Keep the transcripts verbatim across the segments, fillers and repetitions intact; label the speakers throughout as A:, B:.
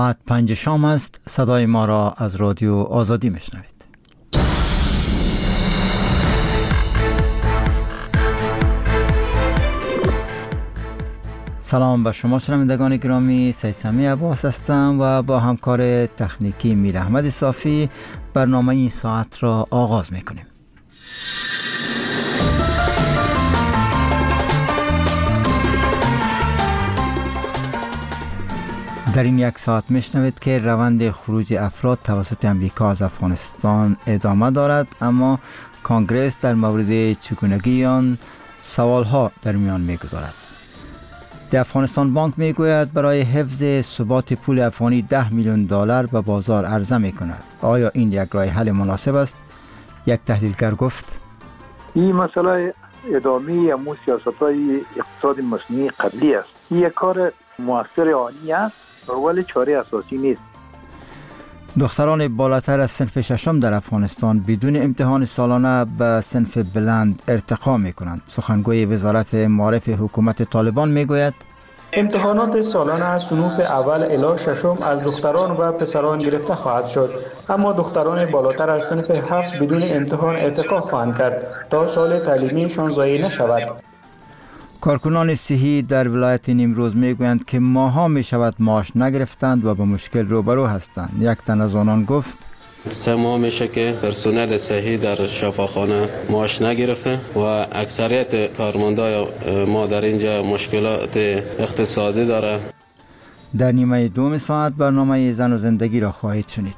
A: ساعت پنج شام است. صدای ما را از رادیو آزادی میشنوید. سلام به شما شنوندگان گرامی، سید سمی عباس هستم و با همکار تکنیکی میر احمد صافی برنامه این ساعت را آغاز میکنیم. در این یک ساعت میشنوید که روند خروج افراد توسط امریکا از افغانستان ادامه دارد، اما کنگره در مورد چگونگی آن سوالها در میان میگذارد. د افغانستان بانک میگوید برای حفظ ثبات پول افغانی ده میلیون دلار به بازار عرضه میکند. آیا این یک راه حل مناسب است؟ یک تحلیلگر گفت
B: این مسئله ادامه امو سیاست‌های اقتصاد مصنوعی قبلی است. این یک کار موثر آنی است ولی چاره اساسی نیست.
A: دختران بالاتر از صنف ششم در افغانستان بدون امتحان سالانه به صنف بلند ارتقا می کنند. سخنگوی وزارت معارف حکومت طالبان می گوید
C: امتحانات سالانه از صنوف اول الی ششم از دختران و پسران گرفته خواهد شد، اما دختران بالاتر از صنف هفت بدون امتحان ارتقا خواهند کرد تا سال تعلیمیشان ضایع نشود.
A: کارکنان صحی در ولایت نیمروز میگویند که ماها می شود معاش نگرفتند و به مشکل روبرو هستند. یک تن از آنان گفت
D: سه ماه میشه که پرسنل صحی در شفاخانه معاش نگرفته و اکثریت کارمندای ما در اینجا مشکلات اقتصادی داره.
A: در نیمه دوم ساعت برنامه زن و زندگی را خواهید شنید.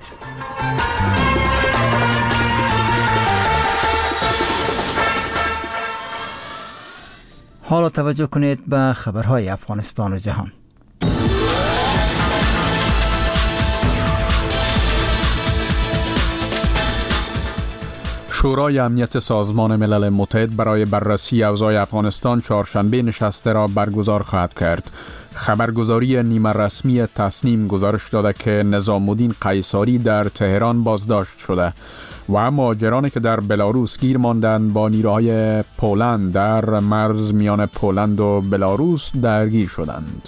A: حالا توجه کنید به خبرهای افغانستان و جهان.
E: شورای امنیت سازمان ملل متحد برای بررسی اوضاع افغانستان چهارشنبه نشسته را برگزار خواهد کرد. خبرگزاری نیمه رسمی تصنیم گزارش داده که نظام الدین قیصری در تهران بازداشت شده و مهاجرانی که در بلاروس گیر ماندند با نیروهای پولند در مرز میان پولند و بلاروس درگیر شدند.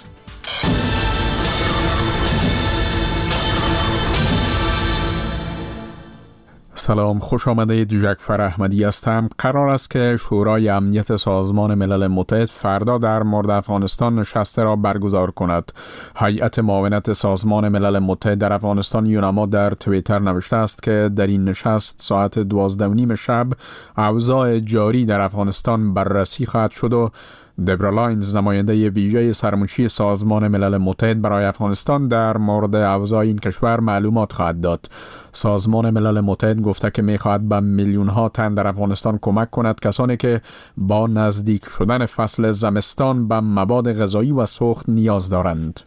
E: سلام، خوش آمدید. جعفر احمدی هستم. قرار است که شورای امنیت سازمان ملل متحد فردا در مورد افغانستان نشسته را برگزار کند. هیئت معاونت سازمان ملل متحد در افغانستان یونما در توییتر نوشته است که در این نشست ساعت دوازده و نیم شب اوضاع جاری در افغانستان بررسی خواهد شد و دبرا لاینز، نماینده ویژه سرمنشی سازمان ملل متحد برای افغانستان، در مورد اوضاع این کشور معلومات خواهد داد. سازمان ملل متحد گفته که می‌خواهد به میلیون ها تن در افغانستان کمک کند، کسانی که با نزدیک شدن فصل زمستان به مواد غذایی و سوخت نیاز دارند.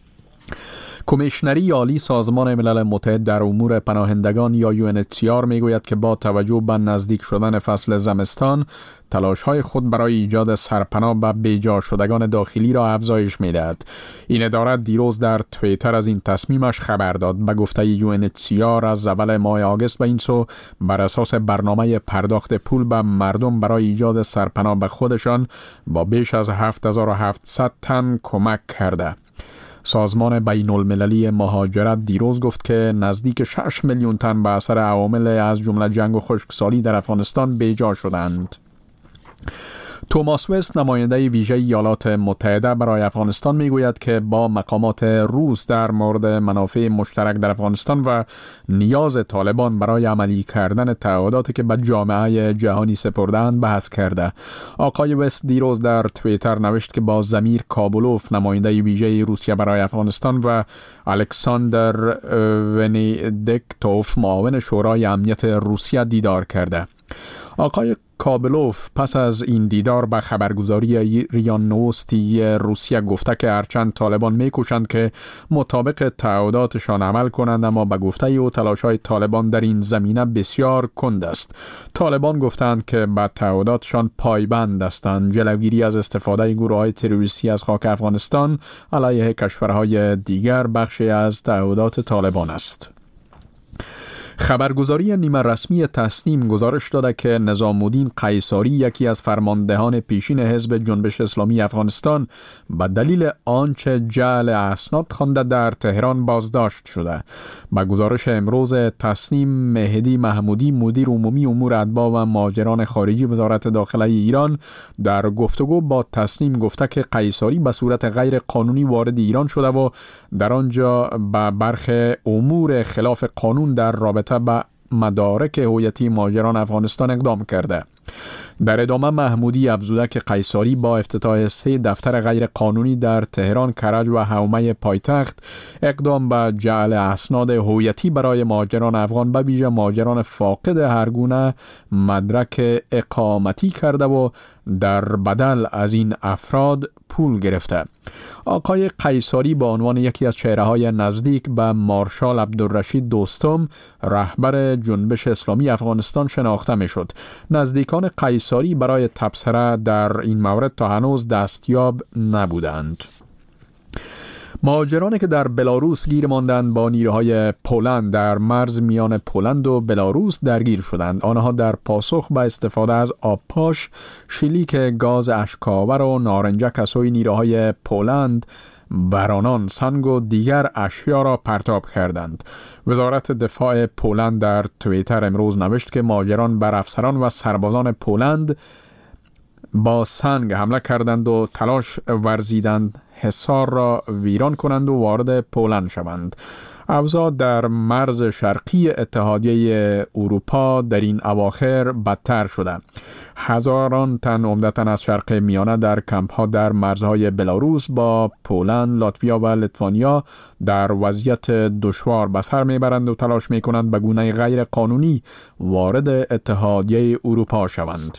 E: کمیشنری عالی سازمان ملل متحد در امور پناهندگان یا یو ان اچ سی آر میگوید که با توجه به نزدیک شدن فصل زمستان تلاش‌های خود برای ایجاد سرپناه به بیجا شدگان داخلی را افزایش می‌دهد. این اداره دیروز در توییتر از این تصمیمش خبر داد. به گفته یو ان اچ سی آر از اول ماه آگوست به این سو بر اساس برنامه پرداخت پول به مردم برای ایجاد سرپناه به خودشان با بیش از هفت هزار و هفتصد تن کمک کرده. سازمان بین المللی مهاجرت دیروز گفت که نزدیک شش میلیون تن به اثر عوامل از جمله جنگ و خشکسالی در افغانستان بیجا شدند. توماس وست، نماینده ویژه ایالات متحده برای افغانستان، میگوید که با مقامات روس در مورد منافع مشترک در افغانستان و نیاز طالبان برای عملی کردن تعهداتی که به جامعه جهانی سپرده‌اند بحث کرده. آقای وست دیروز در توییتر نوشت که با زمیر کابولوف، نماینده ویژه روسیه برای افغانستان، و الکساندر ونیدکتوف، معاون شورای امنیت روسیه، دیدار کرده. آقای کابلوف پس از این دیدار به خبرگزاری ریان نوستی روسیه گفته که هرچند طالبان میکوشند که مطابق تعهداتشان عمل کنند، اما به گفته او تلاش‌های طالبان در این زمینه بسیار کند است. طالبان گفتند که به تعهداتشان پایبند هستند. جلوگیری از استفاده گروه‌های تروریستی از خاک افغانستان علیه کشورهای دیگر بخشی از تعهدات طالبان است. خبرگزاری نیمه رسمی تصنیم گزارش داده که نظام الدین قیصاری، یکی از فرماندهان پیشین حزب جنبش اسلامی افغانستان، به دلیل آنچه جعل اسناد خوانده در تهران بازداشت شده. با گزارش امروز تصنیم، مهدی محمودی، مدیر عمومی امور اتباع و مهاجران خارجی وزارت داخله ایران، در گفتگو با تصنیم گفته که قیصاری به صورت غیر قانونی وارد ایران شده و در آنجا به برخی امور خلاف قانون در رابطه با مدارک هویتی مهاجران افغانستان اقدام کرده. در ادامه محمودی افزوده که قیصاری با افتتاح سه دفتر غیر قانونی در تهران، کرج و حومه پایتخت اقدام به جعل اسناد هویتی برای مهاجران افغان به ویژه مهاجران فاقد هر گونه مدرک اقامتی کرده و در بدل از این افراد پول گرفته. آقای قیصاری با عنوان یکی از چهره‌های نزدیک به مارشال عبدالرشید دوستم، رهبر جنبش اسلامی افغانستان شناخته می‌شد. نزدیکان قیصاری برای تبصره در این مورد تا هنوز دستیاب نبودند. مهاجرانی که در بلاروس گیر ماندند با نیروهای پولند در مرز میان پولند و بلاروس درگیر شدند. آنها در پاسخ به استفاده از آبپاش، شلیک گاز اشک‌آور و نارنجک از سوی نیروهای پولند بر آنان سنگ و دیگر اشیا را پرتاب کردند. وزارت دفاع پولند در توییتر امروز نوشت که مهاجران بر افسران و سربازان پولند با سنگ حمله کردند و تلاش ورزیدند حصار را ویران کنند و وارد پولند شوند. اوضاع در مرز شرقی اتحادیه اروپا در این اواخر بدتر شده. هزاران تن عمدتاً از شرق میانه در کمپ‌ها در مرزهای بلاروس با پولند، لاتویا و لیتوانیا در وضعیت دشوار به سر میبرند و تلاش میکنند به گونه غیر قانونی وارد اتحادیه اروپا شوند.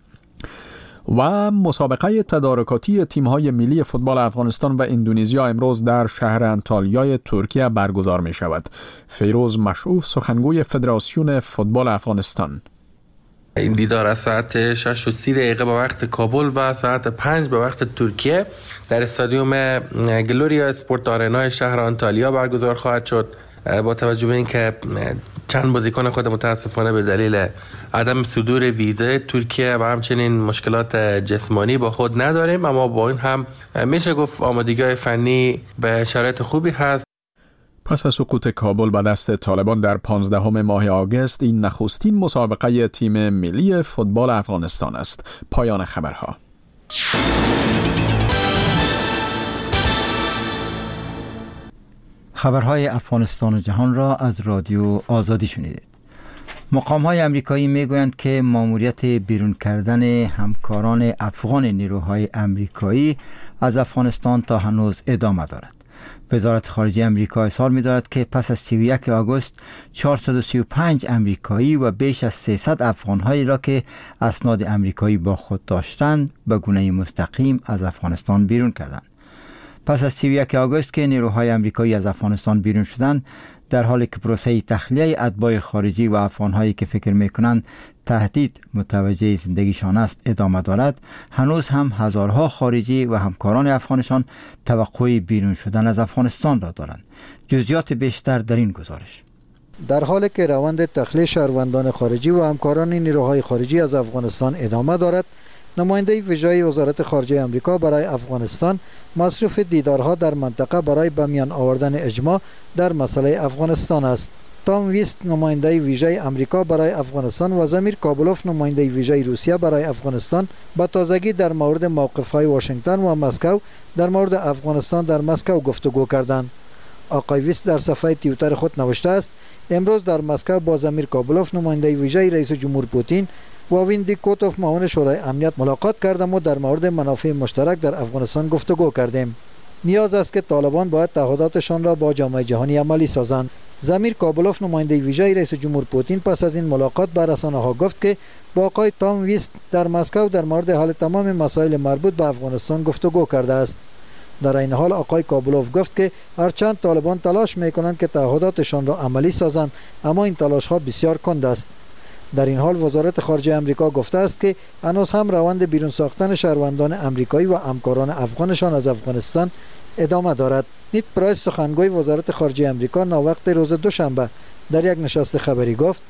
E: و مسابقه تدارکاتی تیم‌های ملی فوتبال افغانستان و اندونزیا امروز در شهر انتالیای ترکیه برگزار می شود. فیروز مشعوف، سخنگوی فدراسیون فوتبال افغانستان:
F: این دیدار از ساعت شش و سی دقیقه به وقت کابل و ساعت پنج به وقت ترکیه در استادیوم گلوریا اسپورت آرنای شهر انتالیا برگزار خواهد شد. با توجه به اینکه چند بازیکن خود متاسفانه به دلیل عدم صدور ویزه ترکیه و همچنین مشکلات جسمانی با خود نداریم، اما با این هم میشه گفت آمادگی فنی به شرایط خوبی هست.
E: پس از سقوط کابل به دست طالبان در پانزدهم ماه آگوست، این نخستین مسابقه تیم ملی فوتبال افغانستان است. پایان خبرها.
A: خبرهای افغانستان و جهان را از رادیو آزادی شنیدید. مقام‌های آمریکایی میگویند که مأموریت بیرون کردن همکاران افغان نیروهای آمریکایی از افغانستان تا هنوز ادامه دارد. وزارت خارجه آمریکا اظهار می‌دارد که پس از سی و یک آگوست چهارصد و سی و پنج آمریکایی و بیش از سیصد افغان‌هایی را که اسناد آمریکایی با خود داشتند به گونه مستقیم از افغانستان بیرون کردند. پس از سی و یک آگوست که نیروهای آمریکایی از افغانستان بیرون شدند، در حالی که پروسه تخلیه اتباع خارجی و افغان‌هایی که فکر می‌کنند تهدید متوجه زندگیشان است ادامه دارد، هنوز هم هزارها خارجی و همکاران افغانشان توقع بیرون شدن از افغانستان را دارند. جزئیات بیشتر در این گزارش.
G: در حالی که روند تخلیه شهروندان خارجی و همکاران نیروهای خارجی از افغانستان ادامه دارد، نماینده ویژه وزارت خارجه آمریکا برای افغانستان مصروف دیدارها در منطقه برای به میان آوردن اجماع در مسئله افغانستان است. تام ویست، نماینده ویژه آمریکا برای افغانستان، و زمیر کابلوف، نماینده ویژه روسیه برای افغانستان، با تازگی در مورد موقف‌های واشنگتن و مسکو در مورد افغانستان در مسکو گفتگو کردند. آقای ویست در صفحه توییتر خود نوشته است: امروز در مسکو با زمیر کابلوف، نماینده ویژه رئیس جمهور پوتین، و ویندی کوتوف، معاون شورای امنیت، ملاقات کردم و در مورد منافع مشترک در افغانستان گفتگو کردیم. نیاز است که طالبان باید تعهداتشان را با جامعه جهانی عملی سازند. زمیر کابلوف، نماینده ویژه رئیس جمهور پوتین، پس از این ملاقات به رسانه‌ها گفت که با آقای تام ویست در مسکو در مورد حل تمام مسائل مربوط به افغانستان گفتگو کرده است. در این حال آقای کابلوف گفت که هرچند طالبان تلاش می‌کنند که تعهداتشان را عملی سازند، اما این تلاش‌ها بسیار کند است. در این حال وزارت خارجه آمریکا گفته است که هنوز هم روند بیرون ساختن شهروندان آمریکایی و همکاران افغانشان از افغانستان ادامه دارد. نیت پرایس سخنگوی وزارت خارجه امریکا ناوقت روز دوشنبه در یک نشست خبری گفت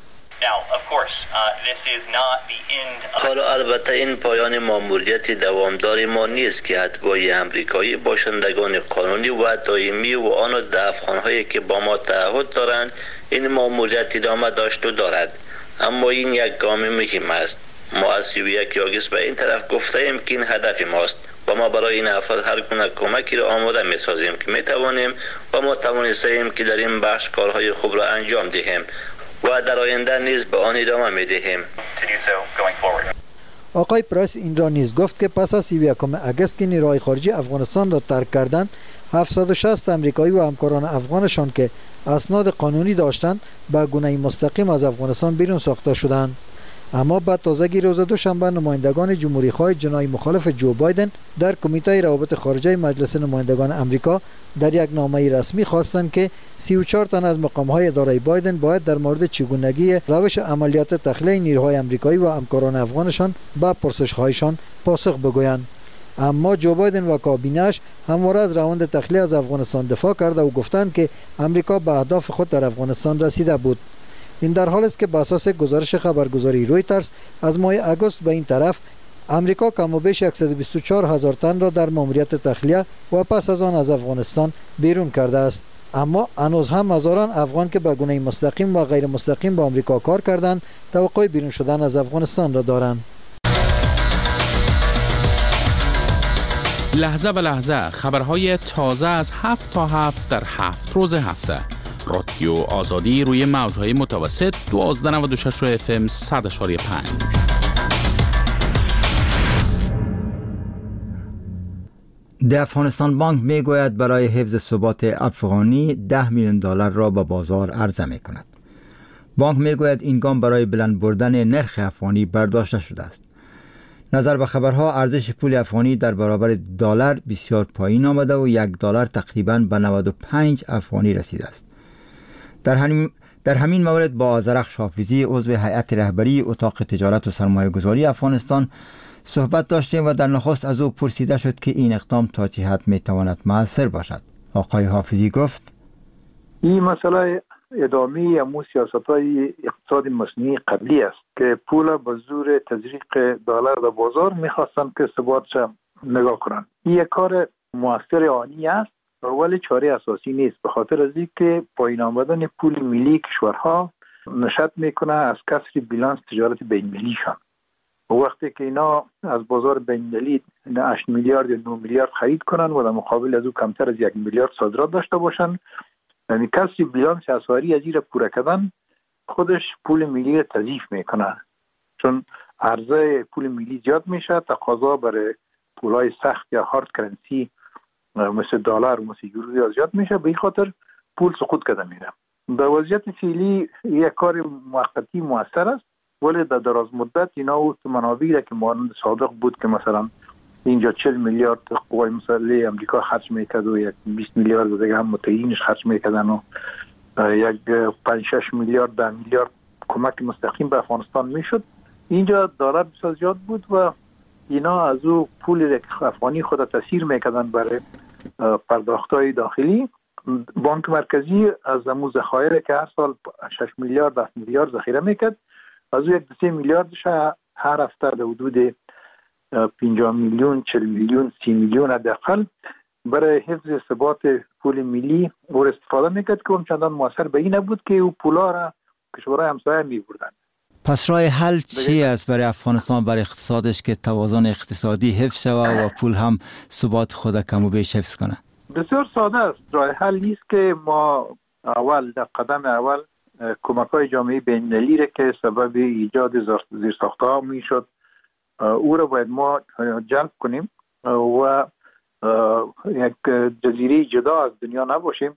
H: حالا البته این پایان ماموریت دوامدار ما نیست که اتباع امریکایی باشندگان قانونی و دائمی و آن در افغان‌هایی که با ما تعهد دارند این ماموریت ادامه داشت و دارد، اما این یک گام مهم است. ما از سی و یک آگوست به این طرف گفته ایم که این هدف ماست و ما برای این افراد هر گونه کمکی را آماده می سازیم که می توانیم و ما توانسته ایم که در این بخش کارهای خوب را انجام دهیم و در آینده نیز به آن ادامه می دهیم.
G: آقای پرایس این را نیز گفت که پس از سی و یکم آگوست که نیروهای خارجی افغانستان را ترک کردند، هفتصد و شصت امریکایی و همکاران افغانشان که اسناد قانونی داشتند به گونه مستقیم از افغانستان بیرون ساخته شدند. اما بعد تازگی روز دوشنبه نمایندگان جمهوری خواه جنایی مخالف جو بایدن در کمیته روابط خارجه مجلس نمایندگان امریکا در یک نامه رسمی خواستند که سی و چهار تن از مقام‌های اداره بایدن باید در مورد چگونگی روش عملیات تخلیه نیروهای امریکایی و همکاران افغانشان به پرسش‌هایشان پاسخ بگویند. اما جو بایدن و کابینه‌اش همواره از روند تخلیه از افغانستان دفاع کرده و گفتند که امریکا به اهداف خود در افغانستان رسیده بود. این در حال است که بر اساس گزارش خبرگزاری رویترز از ماه آگوست به این طرف امریکا کم و بیش صد و بیست و چهار هزار تن را در ماموریت تخلیه و پس از آن از افغانستان بیرون کرده است. اما هنوز هم هزاران افغان که به گونه مستقیم و غیر مستقیم با امریکا کار کردند توقع بیرون شدن از افغانستان را دارند.
I: لحظه به لحظه خبرهای تازه از هفت تا هفت در هفت روز هفته. رادیو آزادی روی موج‌های متوسط دوازده نود و شش اف ام صد و پنج.
A: ده افغانستان بانک می گوید برای حفظ ثبات افغانی ده میلیون دلار را به بازار عرضه می کند. بانک می گوید این گام برای بلند بردن نرخ افغانی برداشته شده است. نظر به خبرها ارزش پول افغانی در برابر دلار بسیار پایین آمده و یک دلار تقریباً به نود و پنج افغانی رسیده است. در همین در همین مورد با آذرخش حافظی عضو هیئت رهبری اتاق تجارت و سرمایه گذاری افغانستان صحبت داشتیم و در نخست از او پرسیده شد که این اقدام تا چه حد می تواند مؤثر باشد. آقای حافظی گفت
B: این مسئله ادامه امو سیاست‌های اقتصاد مصنوعی قبلی است که پول به زور تزریق دلار در بازار می‌خواستند که ثباتش نگاه کنند. این یک کار مؤثر آنی است ولی چاره اساسی نیست، به خاطر از اینکه پایین آمدن پول ملی کشورها نشأت میکنه از کسر بیلانس تجارت بین‌المللیشان. وقتی که اینا از بازار بین‌المللی هشت میلیارد یا نه میلیارد خرید کنن و در مقابل از او کمتر از یک میلیارد صادرات داشته باشن، یعنی کسر بیلانس اسعاری از این را پوره کردن خودش پول ملی را تضعیف میکنه، چون عرضه پول ملی زیاد میشه، تقاضا برای پولای سخت یا هارد کرنسی مثل دلار و مثل یورو زیاد میشه، به این خاطر پول سقوط کرده میره. در وضعیت فعلی یک کار موقتی موثر است ولی در دراز مدت اینا و منابعی را که مانند سابق بود که مثلا اینجا چهل میلیارد قوای مسلح امریکا خرج میکرد و یک بیست میلیارد دیگه هم متحدینش خرج میکردن و یک پنج شش میلیارد ده میلیارد کمک مستقیم به افغانستان میشد، اینجا دلار بسیار زیاد بود و اینا از او پول افغانی خود تاثیر میکردن برای پرداخت‌های داخلی. بانک مرکزی از امو ذخایر که هر سال شش میلیارد ده میلیارد ذخیره میکرد، از او یک سه میلیاردش هر هفته در حدود پنجاه میلیون چهل میلیون سی میلیون حداقل برای حفظ ثبات پول ملی او استفاده میکرد که اون چندان موثر به این نبود که او پولا را کشورهای همسایه میبردن.
A: پس راه حل چی است برای افغانستان، برای اقتصادش که توازن اقتصادی حفظ شود و پول هم ثبات خود کم و بیش حفظ کنه؟
B: بسیار ساده است. راه حل نیست که ما اول در قدم اول کمک‌های جامعه بین‌المللی را که سبب ایجاد زیرساخت‌ها میشد او را باید ما جلب کنیم و یک جزیره جدا از دنیا نباشیم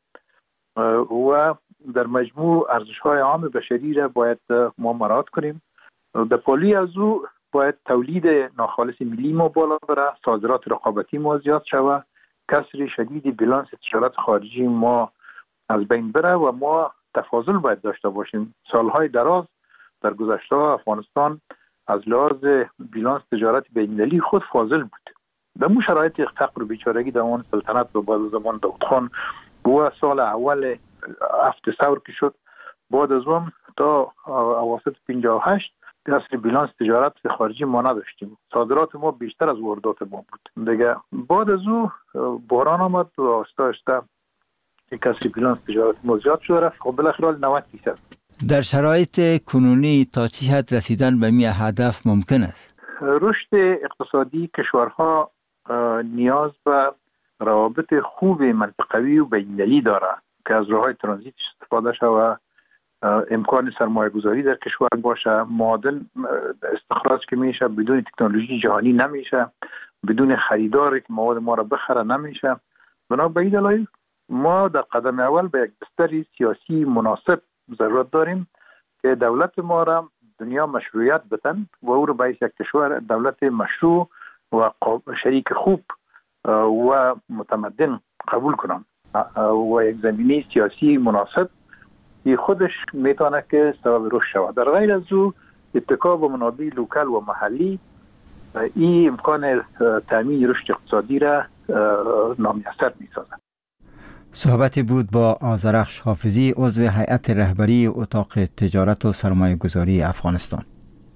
B: و در مجموع ارزش‌های عام بشری را باید ما مراعات کنیم. در پالی از او باید تولید ناخالص ملی ما بالا بره، صادرات رقابتی ما زیاد شود، کسر شدید بیلانس تجارت خارجی ما از بین بره و ما تفاضل باید داشته باشیم. سالهای دراز در گذشته افغانستان از لحاظ بیلانس تجارت بین‌المللی خود فاضل بود در مو شرایط فقر و بیچارگی در اون سلطنت و بعد زمان داود خان و سال اول هفت ثور که شد، بعد از اون تا اواسط پنجاه و هشت اصل بیلانس تجارت خارجی ما نداشتیم، صادرات ما بیشتر از واردات ما بود دیگه. بعد از او بحران آمد و آستا آستا یک اصل بیلانس تجارت ما زیاد شد رفت، خب بالاخره نود درصد.
A: در شرایط کنونی تا چه حد رسیدن به می هدف ممکن است؟
B: رشد اقتصادی کشورها نیاز به روابط خوب منطقوی و بین‌المللی داره که از راه‌های ترانزیت استفاده شود، امکان سرمایه گذاری در کشور باشه، معادن استخراج که میشه بدون تکنولوژی جهانی نمیشه، بدون خریداری که مواد ما را بخره نمیشه. بنا به این دلایل ما در قدم اول به یک بستر سیاسی مناسب ضرورت داریم که دولت ما را دنیا مشروعیت بدن و او را به یک کشور دولت مشروع و شریک خوب و متمدن قبول کنن و یک زمینه سیاسی مناسب ای خودش میتونه که سبب رشد شود. در غیر از او اتکا به منابع لوکال و محلی این امکان تامین رشد اقتصادی را نامیسر میسازد.
A: صحبتی بود با آذرخش حافظی، عضو هیئت رهبری اتاق تجارت و سرمایه گذاری افغانستان.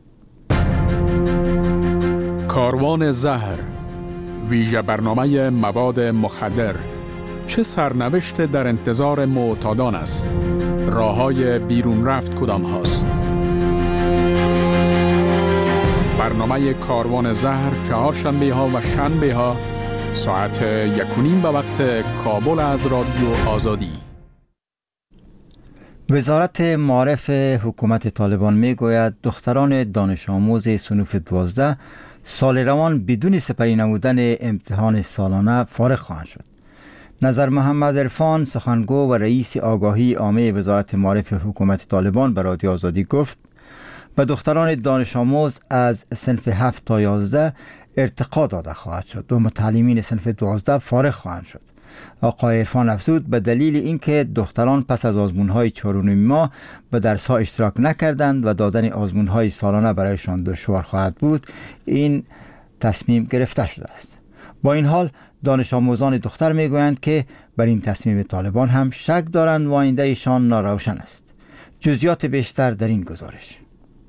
E: کاروان زهر، ویژه برنامه مواد مخدر، چه سرنوشت در انتظار معتادان است؟ راه‌های بیرون رفت کدام هاست؟ برنامه کاروان زهر چهارشنبه ها و شنبه ها ساعت یک و نیم به وقت کابل از رادیو آزادی.
A: وزارت معارف حکومت طالبان می گوید دختران دانش آموز صنوف دوازده سال روان بدون سپری نمودن امتحان سالانه فارغ خواهند شد. نظر محمد عرفان، سخنگو و رئیس آگاهی عامه وزارت معارف حکومت طالبان به رادیو آزادی گفت به دختران دانش آموز از صنف هفت تا یازده ارتقا داده خواهد شد و متعلمین صنف دوازده فارغ خواهند شد. آقای عرفان افزود به دلیل اینکه دختران پس از آزمون‌های چهار و نیم ماه به درس‌ها اشتراک نکردند و دادن آزمون‌های سالانه برایشان دشوار خواهد بود، این تصمیم گرفته شده است. با این حال دانش آموزان دختر میگویند که بر این تصمیم طالبان هم شک دارند و آینده ایشان ناروشن است. جزئیات بیشتر در این گزارش.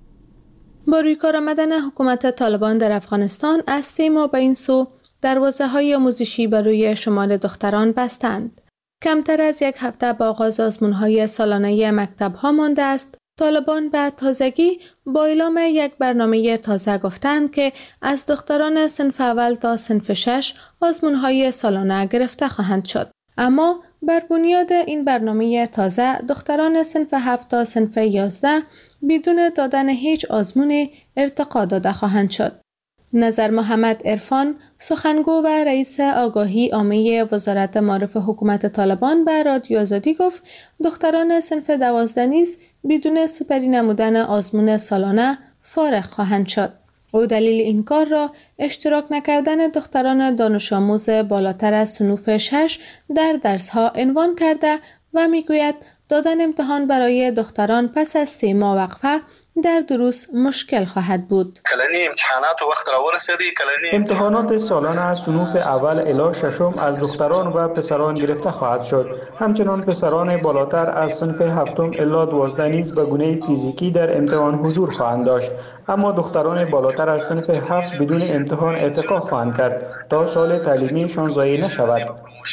J: با روی کار آمدن حکومت طالبان در افغانستان از سه ماه به این سو دروازه‌های آموزشی برای شمال دختران بستند. کمتر از یک هفته با آغاز آزمون‌های سالانه مکتب‌ها مانده است. طالبان به تازگی با اعلام یک برنامه تازه گفتند که از دختران صنف اول تا صنف شش آزمون‌های سالانه گرفته خواهند شد. اما بر بنیاد این برنامه تازه دختران صنف هفت تا صنف یازده بدون دادن هیچ آزمون ارتقا داده خواهند شد. نظر محمد عرفان، سخنگو و رئیس آگاهی عامه وزارت معارف حکومت طالبان به رادیو آزادی گفت دختران صنف دوازده نیز بدون سپری نمودن آزمون سالانه فارغ خواهند شد. او دلیل این کار را اشتراک نکردن دختران دانش آموز بالاتر از صنوف شش در درس‌ها عنوان کرده و میگوید دادن امتحان برای دختران پس از سه ماه وقفه در دروس مشکل خواهد بود.
K: کلانی امتحانات وقت را ورسیدی کلانی
C: امتحانات سالانه از صنوف اول الی ششم از دختران و پسران گرفته خواهد شد. همچنان پسران بالاتر از صنف هفتم الی دوازده نیز به گونه فیزیکی در امتحان حضور خواهند داشت، اما دختران بالاتر از صنف هفت بدون امتحان ارتقا خواهند کرد تا سال تعلیمیشان ضایع نشود.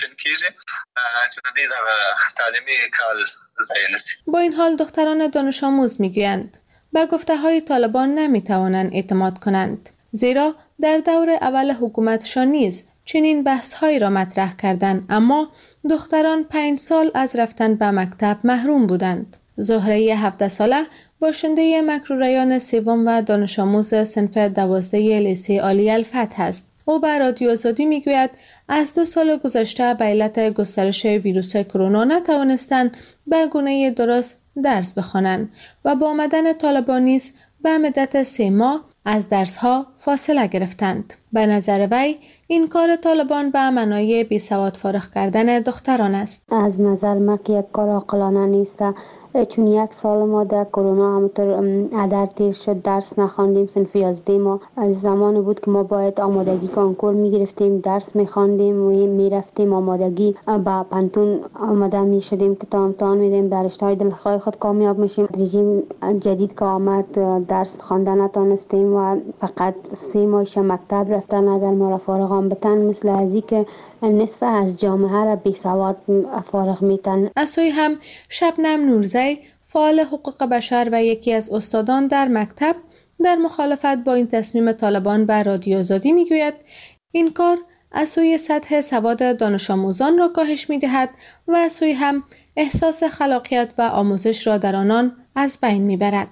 J: با این حال دختران دانش آموز میگویند به گفته های طالبان نمی توانند اعتماد کنند، زیرا در دور اول حکومتشان نیز چنین بحث هایی را مطرح کردند، اما دختران پنج سال از رفتن به مکتب محروم بودند. زهره هفده ساله باشنده مکروریان سوم و دانش آموز صنف دوازده لیسه عالی الفتح است. او به رادیو آزادی میگوید از دو سال گذشته به علت گسترش ویروس کرونا نتوانستند به گونه درست درس بخوانند و با آمدن طالبان نیز به مدت سه ماه از درس‌ها فاصله گرفتند. به نظر وی این کار طالبان به معنای بیسواد فارغ کردن دختران است.
L: از نظر من که یک کار عاقلانه نیست، چون یک سال ما در کرونا همونطور ادر تیر شد، درس نخواندیم. صنف یازده ما از زمان بود که ما باید آمادگی کنکور میگرفتیم، درس میخواندیم و میرفتیم آمادگی با پانتون آماده میشدیم که تا امتحان میدیم در رشته‌های دلخواه خود کامیاب میشیم. رژیم جدید که آمد درس خواندن نتونستیم و فقط سه ماه مکتب رفتن. اگر ما را فارغ هم بتن مثل ازی که نصف از جامعه را بی سواد فارغ میتن.
J: از سوی هم شبنم نورزی فعال حقوق بشر و یکی از استادان در مکتب در مخالفت با این تصمیم طالبان به رادیو آزادی میگوید این کار از سوی سطح سواد دانش آموزان را کاهش میدهد و از سوی هم احساس خلاقیت و آموزش را در آنان از بین میبرد.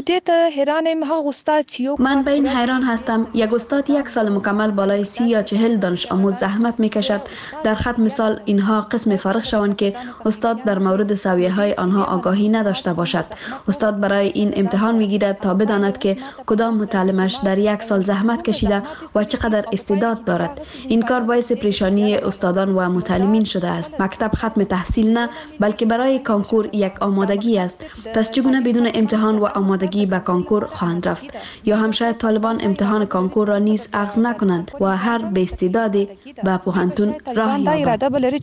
M: من به این حیران هستم. یک استاد یک سال مکمل بالای سی یا چهل دانش آموز زحمت میکشد در خط مثال اینها قسم فارغ شوند که استاد در مورد سویه های آنها آگاهی نداشته باشد. استاد برای این امتحان میگیرد تا بداند که کدام متعلمش در یک سال زحمت کشیده و چقدر استعداد دارد. این کار باعث پریشانی استادان و متعلمین شده است. مکتب ختم تحصیل نه، بلکه برای کانکور یک آمادگی است. پس چگونه بدون امتحان و آمادگی به کانکور خواهند رفت؟ یا هم شاید طالبان امتحان کانکور را نیز اخذ نکنند و هر به استعدادی به پوهنتون راه یابد.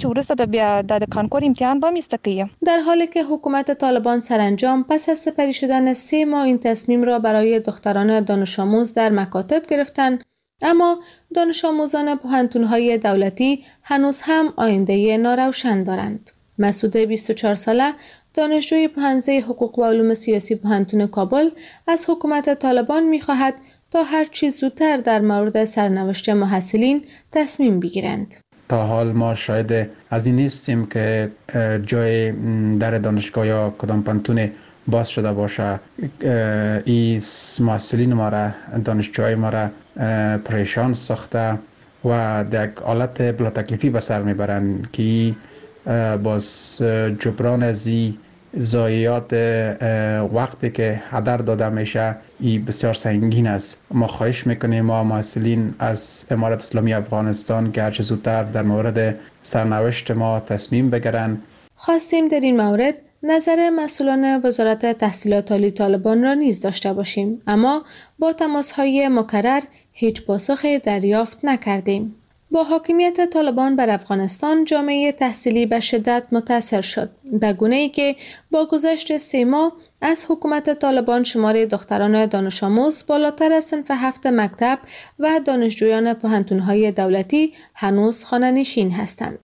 J: در حالی که حکومت طالبان سرانجام پس از سپری شدن سه ماه این تصمیم را برای دختران دانش آموز در مکاتب گرفتند، اما دانش آموزان پوهنتون‌های دولتی هنوز هم آینده ناروشن دارند. مسعود بیست و چهار ساله دانشجوی پوهنځی حقوق و علوم سیاسی پوهنتون کابل از حکومت طالبان می‌خواهد تا هر چیز زودتر در مورد سرنوشت محصلین تصمیم بگیرند.
N: تا حال ما شاید از این نیستیم که جای در دانشگاه یا کدام پوهنتون باز شده باشه. این محصلین ما را، دانشجوهای ما را پریشان ساخته و در حالت بلا تکلیفی به سر میبرند که باز جبران از این ضایعات وقتی که هدر داده میشه این بسیار سنگین است. ما خواهش میکنیم ما محصلین از امارت اسلامی افغانستان که هرچه زودتر در مورد سرنوشت ما تصمیم بگیرن.
J: خواستیم در این مورد نظر مسئولان وزارت تحصیلات عالی طالبان را نیز داشته باشیم، اما با تماس‌های مکرر هیچ پاسخی دریافت نکردیم. با حاکمیت طالبان بر افغانستان جامعه تحصیلی به شدت متاثر شد، به گونه‌ای که با گذشت سه ماه از حکومت طالبان شمار دختران دانش آموز بالاتر از صنف هفت مکتب و دانشجویان پوهنتون‌های دولتی هنوز خانه‌نشین هستند.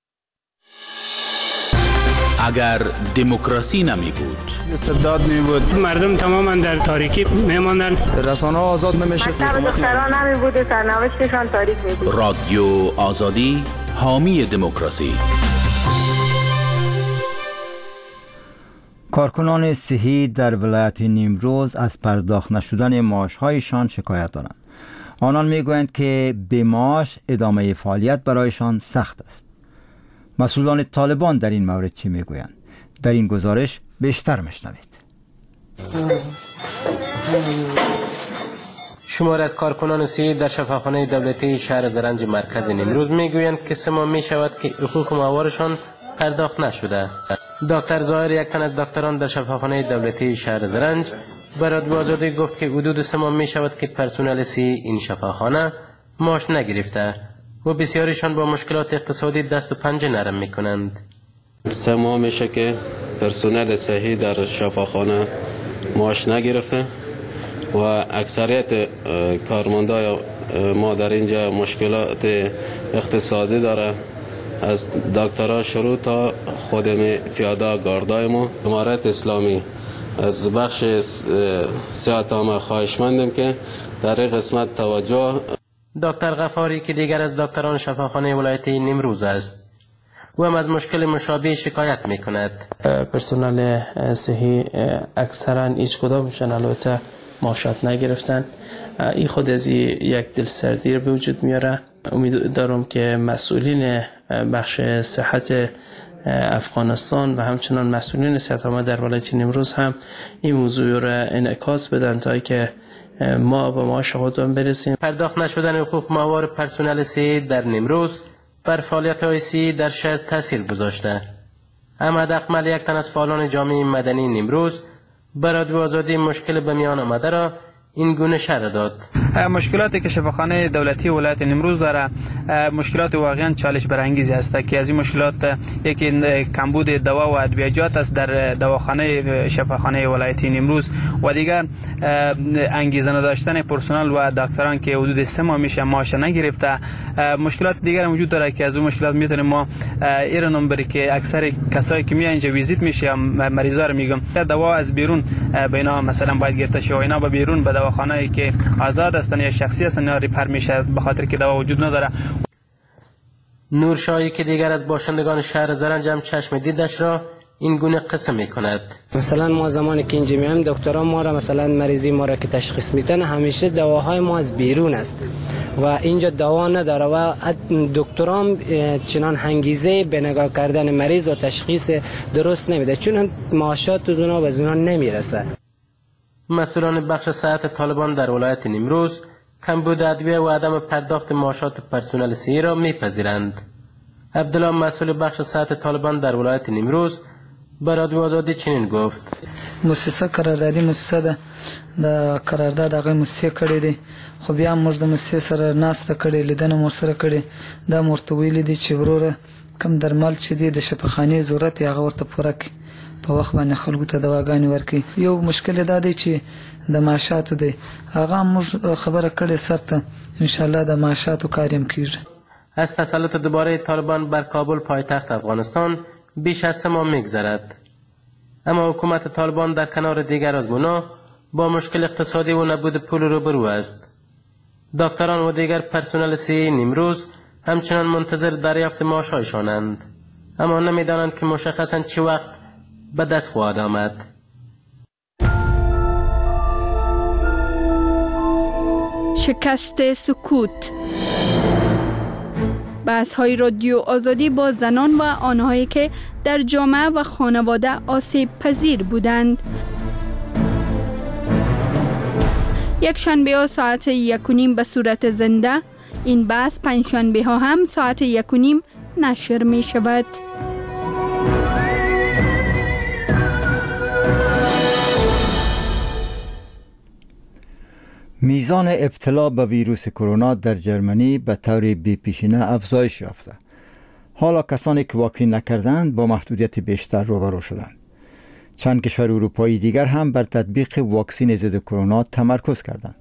I: اگر دموکراسی نمی بود،
O: استبداد می بود، مردم تماما در تاریکی می ماندن، رسانه ها آزاد نمیشد،
P: دختران نمی بود و سرنوشتشان تاریک می بود.
I: رادیو آزادی، حامی دموکراسی.
A: کارکنان صحی در ولایت نیمروز از پرداخت نشدن معاش‌هایشان شکایت دارند. آنان میگویند که به معاش ادامه فعالیت برایشان سخت است. مسئولان طالبان در این مورد چی میگویند؟ در این گزارش بیشتر میشنوید.
Q: شمار از کارکنان صحی در شفاخانه دولتی شهر زرنج مرکز نیمروز میگویند که سه ماه می شود که حقوق ماهوارشان پرداخت نشده. دکتر ظاهر، یک تن از دکتران در شفاخانه دولتی شهر زرنج، به رادیو آزادی گفت که حدود سه ماه می شود که پرسنل صحی این شفاخانه معاش نگرفته و بسیاریشان با مشکلات اقتصادی دست و پنجه نرم میکنند.
D: سه ماه میشه که پرسنل صحی در شفاخانه معاش نگرفته و اکثریت کارمندای ما در اینجا مشکلات اقتصادی داره، از دکترها شروع تا خودم پیاده گاردای ما. امارت اسلامی از بخش صحت عامه خواهشمندیم که در این قسمت توجه.
Q: دکتر غفاری که دیگر از دکتران شفاخانه ولایت نیمروز است، او هم از مشکل مشابه شکایت میکند.
R: پرسنل صحی اکثرا هیچ کدامشان البته معاشات نگرفتن. این خود از یک دلسردی به وجود میاره. امید دارم که مسئولین بخش صحت افغانستان و همچنان مسئولین صحت عامه در ولایت نیمروز هم این موضوع را انعکاس بدن تا که ما به معاش خودمون برسیم.
Q: پرداخت نشدن حقوق ماهوار پرسنل صحی در نیمروز بر فعالیت‌های صحی در شهر تاثیر گذاشته. احمد اکمل، یک تن از فعالان جامعه مدنی نیمروز، برای رادیو آزادی مشکل به میان آمده را این گونه شرح داد.
S: مشکلاتی که شفاخانه دولتی ولایت نیمروز داره مشکلات واقعا چالش برانگیزی است که از این مشکلات یکی کمبود دوا و ادویجات است در دواخانه شفاخانه ولایتی نیمروز و دیگر انگیزه نداشتن پرسنل و دکتران که حدود سه ماه میشه معاش نگرفته. مشکلات دیگر وجود داره که از اون مشکلات میتونیم ما ایر نمبری که اکثر کسایی که میان اینجا ویزیت میشه مریضا رو میگم دوا از بیرون بینا مثلا باید گرفته شه و اینا به بیرون به دواخانه‌ای که آزاد هستن یا شخصی هستن یا ریپر میشه به خاطر که دوا وجود نداره.
Q: نورشاهی که دیگر از باشندگان شهر زرنج هم چشم دیدش را این گونه قسم میکند.
T: مثلا ما زمانی که اینجا میایم دکتران ما را مثلا مریضی ما را که تشخیص میدن همیشه دواهای ما از بیرون است و اینجا دوا نداره و دکتران چنان انگیزه به نگاه کردن مریض و تشخیص درست نمیده چون معاشات از اونها به اونها نمیرسه.
Q: مسئولان بخش صحت طالبان در ولایت نیمروز کمبود ادویه و عدم پرداخت معاشات پرسنل صحی را میپذیرند. عبدالله، مسئول بخش صحت طالبان در ولایت نیمروز، به رادیو آزادی چنین گفت:
U: مؤسسه قراردادي مؤسسه ده د قرارداد هغه مؤسسه کړې دي خو بیا موږ د مؤسسې سره ناسته کړې لیدنه مور سره کړې دا مرته ویل دي چې وروره کم درمل چې دي د شفاخانه ضرورت هغه ورته پوره کړي په وخت باندې خلکو ته دواګانې ورکړي. یو مشکل دا دی چې د معاشاتو دی هغه موږ خبره کړې سرته ان شاء الله د معاشاتو کاریم کیږي.
Q: از تسلط دوباره طالبان بر کابل پایتخت افغانستان بیش از سه ماه میگذرد، اما حکومت طالبان در کنار دیگر آزمون‌ها با مشکل اقتصادی و نبود پول روبرو است. دکتران و دیگر پرسنل صحی نیمروز همچنان منتظر دریافت معاش‌هایشانند، اما نمی‌دانند که مشخصاً چه وقت به دست خواهد آمد.
V: شکست سکوت. بحث‌های رادیو آزادی با زنان و آنهایی که در جامعه و خانواده آسیب پذیر بودند. یک شنبه ها ساعت یک و نیم به صورت زنده، این بحث پنج شنبه ها هم ساعت یک و نیم نشر می شود.
A: میزان ابتلا به ویروس کرونا در جرمنی به طور بی‌پیشینه افزایش یافته. حالا کسانی که واکسین نکردند با محدودیت بیشتر روبرو شدند. چند کشور اروپایی دیگر هم بر تطبیق واکسین ضد کرونا تمرکز کردند.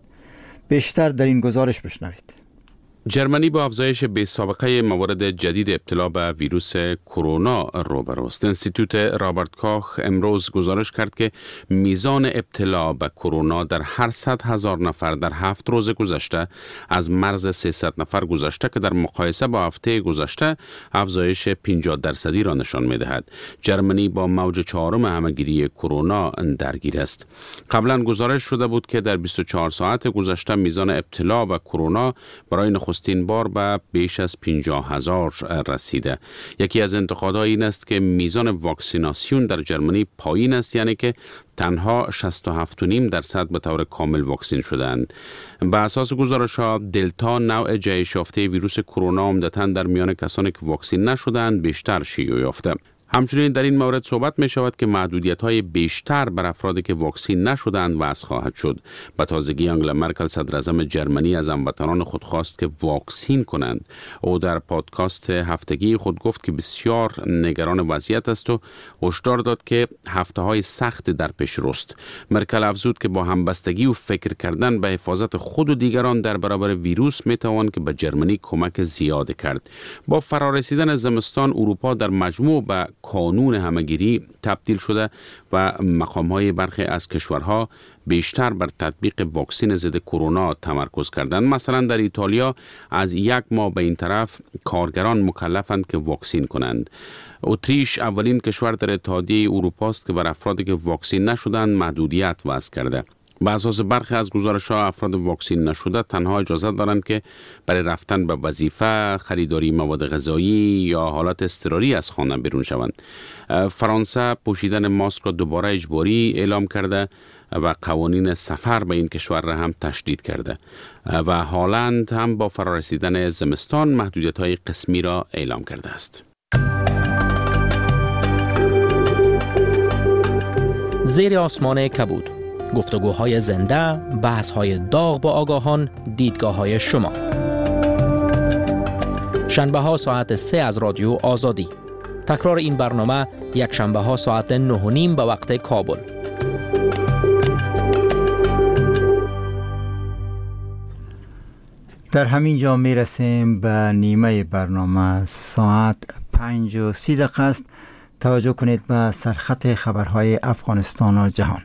A: بیشتر در این گزارش بشنوید.
I: جرمنی با افزایش بی‌سابقه موارد جدید ابتلا به ویروس کرونا روبروست. انستیتوت رابرت کاخ امروز گزارش کرد که میزان ابتلا به کرونا در هر صد هزار نفر در هفت روز گذشته از مرز سیصد نفر گذشته که در مقایسه با هفته گذشته افزایش پنجاه درصدی را نشان می‌دهد. جرمنی با موج چهارم همه‌گیری کرونا درگیر است. قبلا گزارش شده بود که در بیست و چهار ساعت گذشته میزان ابتلا به کرونا برای نخستین بار به بیش از پنجاه هزار رسیده. یکی از انتقادها این است که میزان واکسیناسیون در جرمنی پایین است، یعنی که تنها شصت و هفت و نیم درصد به طور کامل واکسین شدند. به اساس گزارش‌ها دلتا نوع جهش یافته ویروس کرونا عمدتاً در میان کسانی که واکسین نشدند بیشتر شیوع یافته. همچنین در این مورد صحبت می شود که محدودیت‌های بیشتر بر افرادی که واکسین نشدند وضع خواهد شد. به تازگی آنگلا مرکل صدر اعظم جرمنی از هموطنان خود خواست که واکسین کنند. او در پادکاست هفتگی خود گفت که بسیار نگران وضعیت است و هشدار داد که هفته‌های سخت در پیش روست. مرکل افزود که با همبستگی و فکر کردن به حفاظت خود و دیگران در برابر ویروس می توان که به جرمنی کمک زیاد کرد. با فرارسیدن زمستان اروپا در مجموع به قانون همه‌گیری تبدیل شده و مقام‌های برخی از کشورها بیشتر بر تطبیق واکسن ضد کرونا تمرکز کردند. مثلا در ایتالیا از یک ماه به این طرف کارگران مکلفند که واکسین کنند. اتریش اولین کشور در اتحادیه اروپا است که بر افرادی که واکسین نشدند محدودیت وضع کرده. به اساس برخی از گزارش‌ها افراد واکسین نشده تنها اجازه دارند که برای رفتن به وظیفه، خریداری مواد غذایی یا حالت اضطراری از خانه بیرون شوند. فرانسه پوشیدن ماسک را دوباره اجباری اعلام کرده و قوانین سفر به این کشور را هم تشدید کرده و هالند هم با فرارسیدن زمستان محدودیت‌های قسمی را اعلام کرده است.
F: زیر آسمان کبود، گفتگوهای زنده، بحث‌های داغ با آگاهان، دیدگاه‌های شما. شنبه ها ساعت سه از رادیو آزادی. تکرار این برنامه یک شنبه ها ساعت نه و نیم به وقت کابل.
A: در همین جا می رسیم به نیمه برنامه. ساعت پنج و سی دقیقه است. توجه کنید به سرخط خبرهای افغانستان و جهان.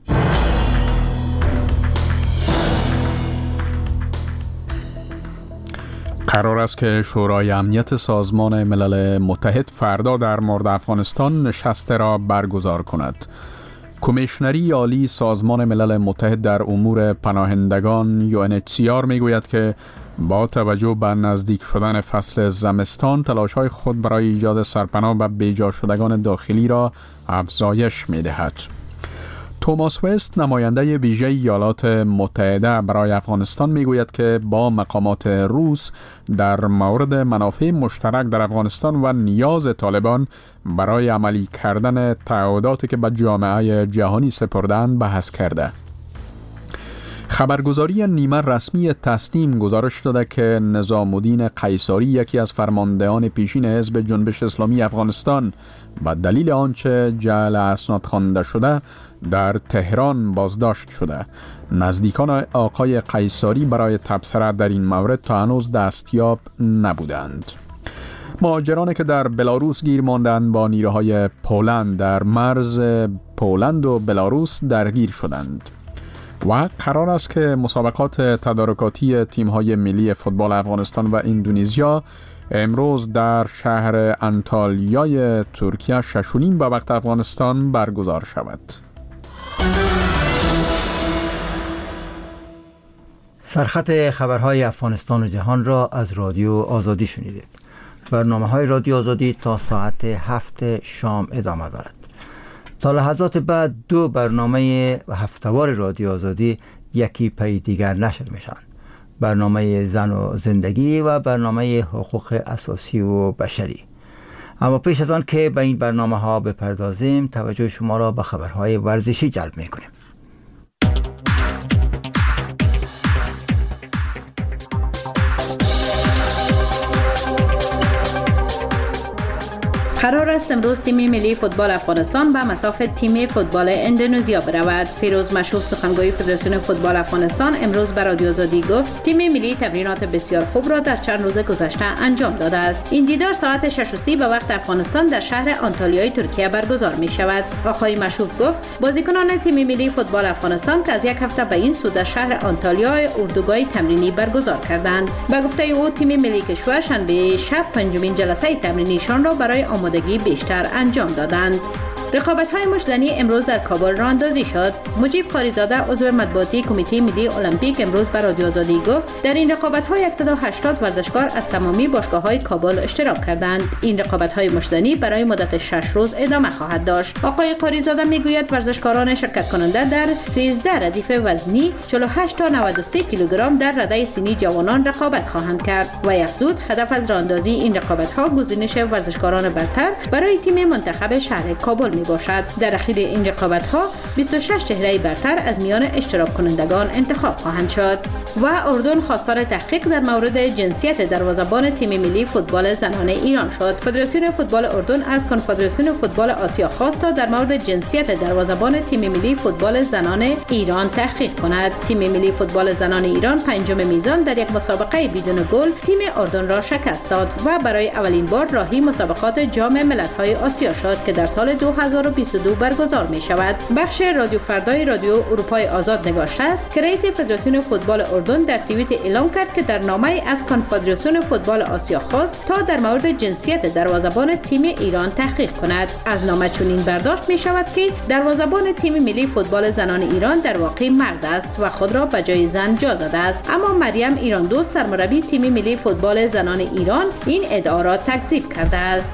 E: قرار است که شورای امنیت سازمان ملل متحد فردا در مورد افغانستان نشست را برگزار کند. کمیشنری عالی سازمان ملل متحد در امور پناهندگان یو ان اچ سی آر می گوید که با توجه به نزدیک شدن فصل زمستان تلاش‌های خود برای ایجاد سرپناه و بیجا شدگان داخلی را افزایش می دهد. توماس وست نماینده ویژه ایالات متحده برای افغانستان میگوید که با مقامات روس در مورد منافع مشترک در افغانستان و نیاز طالبان برای عملی کردن تعهداتی که به جامعه جهانی سپردند بحث کرده. خبرگزاری نیمه رسمی تسنیم گزارش داده که نظام الدین قیصری یکی از فرماندهان پیشین حزب جنبش اسلامی افغانستان به دلیل آنچه جعل اسناد خوانده شده در تهران بازداشت شده. نزدیکان آقای قیصری برای تبصره در این مورد تا هنوز دستیاب نبودند. مهاجرانی که در بلاروس گیر ماندند با نیروهای پولند در مرز پولند و بلاروس درگیر شدند. و قرار است که مسابقات تدارکاتی تیم‌های ملی فوتبال افغانستان و اندونزیا امروز در شهر انتالیای ترکیه شش و نیم به وقت افغانستان برگزار شود.
A: سرخط خبرهای افغانستان و جهان را از رادیو آزادی شنیدید. برنامه‌های رادیو آزادی تا ساعت هفت شام ادامه دارد. تا لحظات بعد دو برنامه هفتهوار رادیو آزادی یکی پی دیگر نشر میشن. برنامه زن و زندگی و برنامه حقوق اساسی و بشری. اما پیش از آن که به این برنامه ها بپردازیم توجه شما را به خبرهای ورزشی جلب میکنیم.
H: قرار است امروز تیم ملی فوتبال افغانستان به مصاف تیم فوتبال اندونزیا برود. فیروز مشهور سخنگوی فدراسیون فوتبال افغانستان امروز به رادیو آزادی گفت تیم ملی تمرینات بسیار خوب را در چند روز گذشته انجام داده است. این دیدار ساعت شش و سی به وقت افغانستان در شهر آنتالیای ترکیه برگزار می شود. آقای مشهور گفت بازیکنان تیم ملی فوتبال افغانستان که از یک هفته به این سو در شهر آنتالیا اردوگاه تمرینی برگزار کردند. به گفته او تیم ملی کشور شنبه شب پنجمین جلسه تمرینیشان را برای آمادگی بیشتر انجام دادند. رقابت‌های مشتزنی امروز در کابل راه اندازی شد. مجیب قاریزاده عضو مطبوعاتی کمیته ملی المپیک امروز بر رادیو آزادی گفت در این رقابت‌ها صد و هشتاد ورزشکار از تمامی باشگاه‌های کابل اشتراک کردند. این رقابت‌های مشتزنی برای مدت شش روز ادامه خواهد داشت. آقای قاریزاده میگوید ورزشکاران شرکت کننده در سیزده ردیف وزنی چهل و هشت تا نود و سه کیلوگرم در رده سینی جوانان رقابت خواهند کرد و یخزود هدف از راه‌اندازی این رقابت‌ها گزینش ورزشکاران برتر برای تیم منتخب شهر کابل می باشد. در اخیر این رقابت‌ها بیست و شش چهره برتر از میان اشتراک کنندگان انتخاب خواهند شد. و اردن خواستار تحقیق در مورد جنسیت دروازه‌بان تیم ملی فوتبال زنان ایران شد. فدراسیون فوتبال اردن از کنفدراسیون فوتبال آسیا خواست تا در مورد جنسیت دروازه‌بان تیم ملی فوتبال زنان ایران تحقیق کند. تیم ملی فوتبال زنان ایران پنجم میزان در یک مسابقه بدون گل تیم اردن را شکست داد و برای اولین بار راهی مسابقات جام ملت‌های آسیا شد که در سال دو هزار هزار و بیست و دو برگزار می شود. بخش رادیو فردای رادیو اروپای آزاد نگاشته است که رئیس فدراسیون فوتبال اردن در توییت اعلام کرد که در نامه از کنفدراسیون فوتبال آسیا خواست تا در مورد جنسیت دروازه‌بان تیم ایران تحقیق کند. از نامه چنین برداشت می شود که دروازه‌بان تیم ملی فوتبال زنان ایران در واقع مرد است و خود را به جای زن جا زده است. اما مریم ایران دوست سرمربی تیم ملی فوتبال زنان ایران این ادعا را تکذیب کرده است.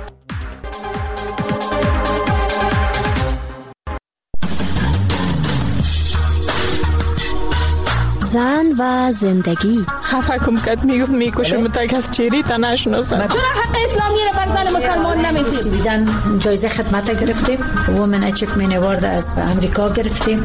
B: زن و زندگی
G: خفه کم کد میگفت میکشم تا از چیری تا نشناسم.
B: چرا حق اسلامی را بر زن مسلمان نمیدید؟
W: بیدن جایزه خدمت گرفتیم، وومن اچیومنت اوارد از امریکا گرفتیم.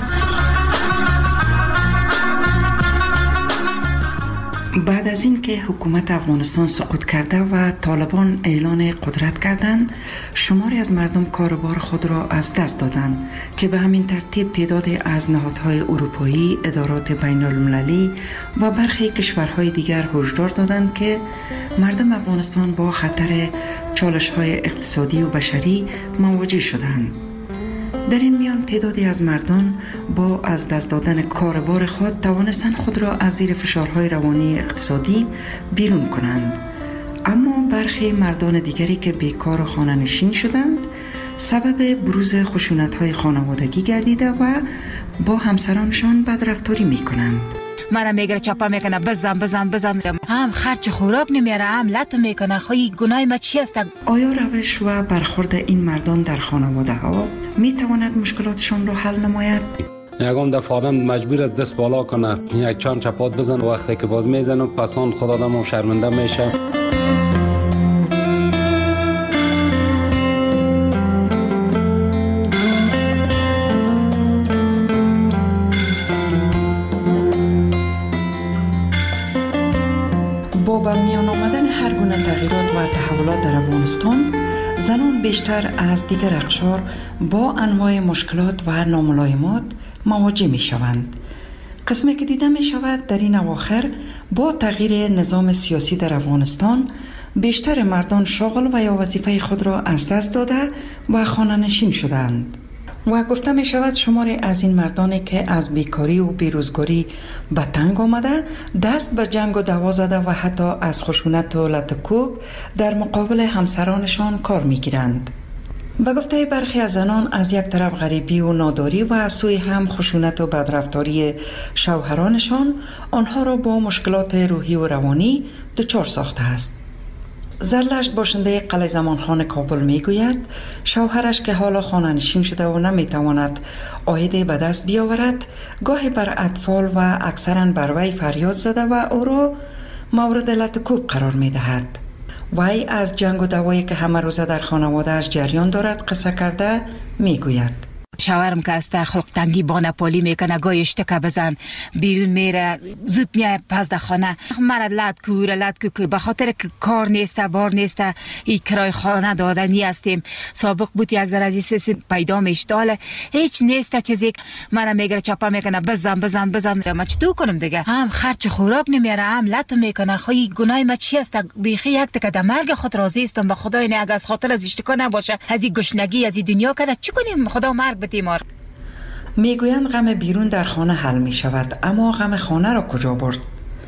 X: بعد از اینکه حکومت افغانستان سقوط کرده و طالبان اعلان قدرت کردند، شماری از مردم کاروبار خود را از دست دادند که به همین ترتیب تعدادی از نهادهای اروپایی، ادارات بین المللی و برخی کشورهای دیگر هشدار دادند که مردم افغانستان با خطر چالش‌های اقتصادی و بشری مواجه شدند. در این میان تعدادی از مردان با از دست دادن کاربار خود توانستند خود را از زیر فشارهای روانی اقتصادی بیرون کنند. اما برخی مردان دیگری که بیکار و خانه نشین شدند سبب بروز خشونت‌های خانوادگی گردیده و با همسرانشان بدرفتاری می‌کنند.
W: مرا میگره چاپا میکنه بزن بزن بزن هم خرچ خوراک نمیاره هم لط میکنه. خواهی گناه ما چی است؟
X: آیا روش و برخورد این مردان در خانواده ها میتواند مشکلاتشان را حل نماید؟
Y: یکم دفعه آدم مجبور است دست بالا کنه، یک چند چپات بزن، وقتی که باز میزنم پسان خود آدم شرمنده میشه.
X: با برمیان آمدن هر گونه تغییرات و تحولات در افغانستان، زنان بیشتر از دیگر اقشار با انواع مشکلات و ناملایمات مواجه می شوند. قسمی که دیده می شود در این اواخر با تغییر نظام سیاسی در افغانستان، بیشتر مردان شغل و یا وظیفه خود را از دست داده و خانه نشین شدند. و گفته می شود شماری از این مردانی که از بیکاری و بیروزگاری به تنگ آمده دست به جنگ و دعوا زده و حتی از خشونت و لطکوب در مقابل همسرانشان کار می گیرند. به گفته برخی از زنان از یک طرف غریبی و ناداری و از سوی هم خشونت و بدرفتاری شوهرانشان آنها را با مشکلات روحی و روانی دچار ساخته است. زرلشت باشنده قلعه زمانخان کابل می گوید شوهرش که حالا خانه نشین شده و نمی تواند عایدی به دست بیاورد، گاهی بر اطفال و اکثرا بر وی فریاد زده و او را مورد لطکوب قرار می دهد. وی از جنگ و دعوایی که همه روزه در خانواده‌اش جریان دارد قصه کرده می گوید
W: شوهرم که است خلق تنگی با نپالی میکنه، گاهی اشتکه بزن بیرون میره، زود میای پس در خانه مرا لد کوره لد کو به خاطر که کار نیسته بار نیسته این کرای خانه دادنی هستیم. سابق بود یک ذره از این پیدا میشتاله هیچ نیسته چیزی مرا میگره چاپا میکنه بزن بزن بزن ما چطور کنم دیگه؟ هم خرچ خوراک نمیاره هم لط میکنه. خواهی گناه ما چی است؟ بیخی یک تکه در مرگ خود راضی استم به خدای نه از خاطر از اشتکا نباشه از این گشنگی از این دنیا کده چی کنیم خدا مرگ بیمار.
X: میگویند غم بیرون در خانه حل می شود، اما غم خانه را کجا برد؟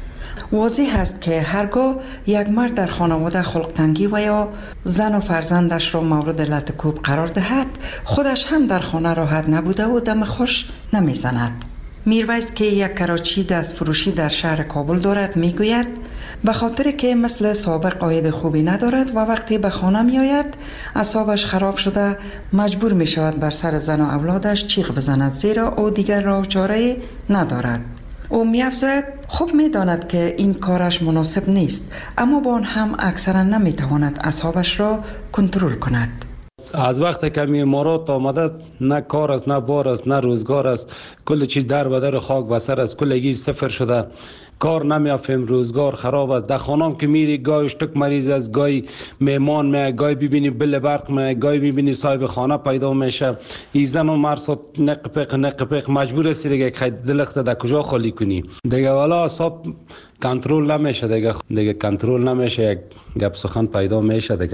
X: واضح است که هرگاه یک مرد در خانواده خلق تنگی و یا زن و فرزندش را مورد لطکوب قرار دهد، خودش هم در خانه راحت نبوده و دم خوش نمی زند. میرویس که یک کراچی دست فروشی در شهر کابل دارد میگوید به خاطر که مثل سابق عاید خوبی ندارد و وقتی به خانه می آید اعصابش خراب شده مجبور می شود بر سر زن و اولادش چیغ بزند زیرا او دیگر راه چاره ندارد. او می افزاید خوب می داند که این کارش مناسب نیست، اما با آن هم اکثرا نمی تواند اعصابش را کنترل کند.
Y: از وقتی که می امارات آمده نه کار است نه بار است نه روزگار است، کل چیز در به در خاک به سر است، کلگی صفر شده، کار نمیافیم، روزگار خراب است. در خانم که میری گاهی اشتک مریض است، گاهی میمان می، گاهی ببینی بل برق می، گاهی ببینی صاحب خانه پیدا میشه. این زن و مرد نق پق نق پق مجبور است دیگه که دلخت در کجا خالی کنی دیگه، والا اعصاب کنترل نمیشه دیگه، دیگه کنترل نمیشه، یک گپ سخن پیدا میشه دیگه.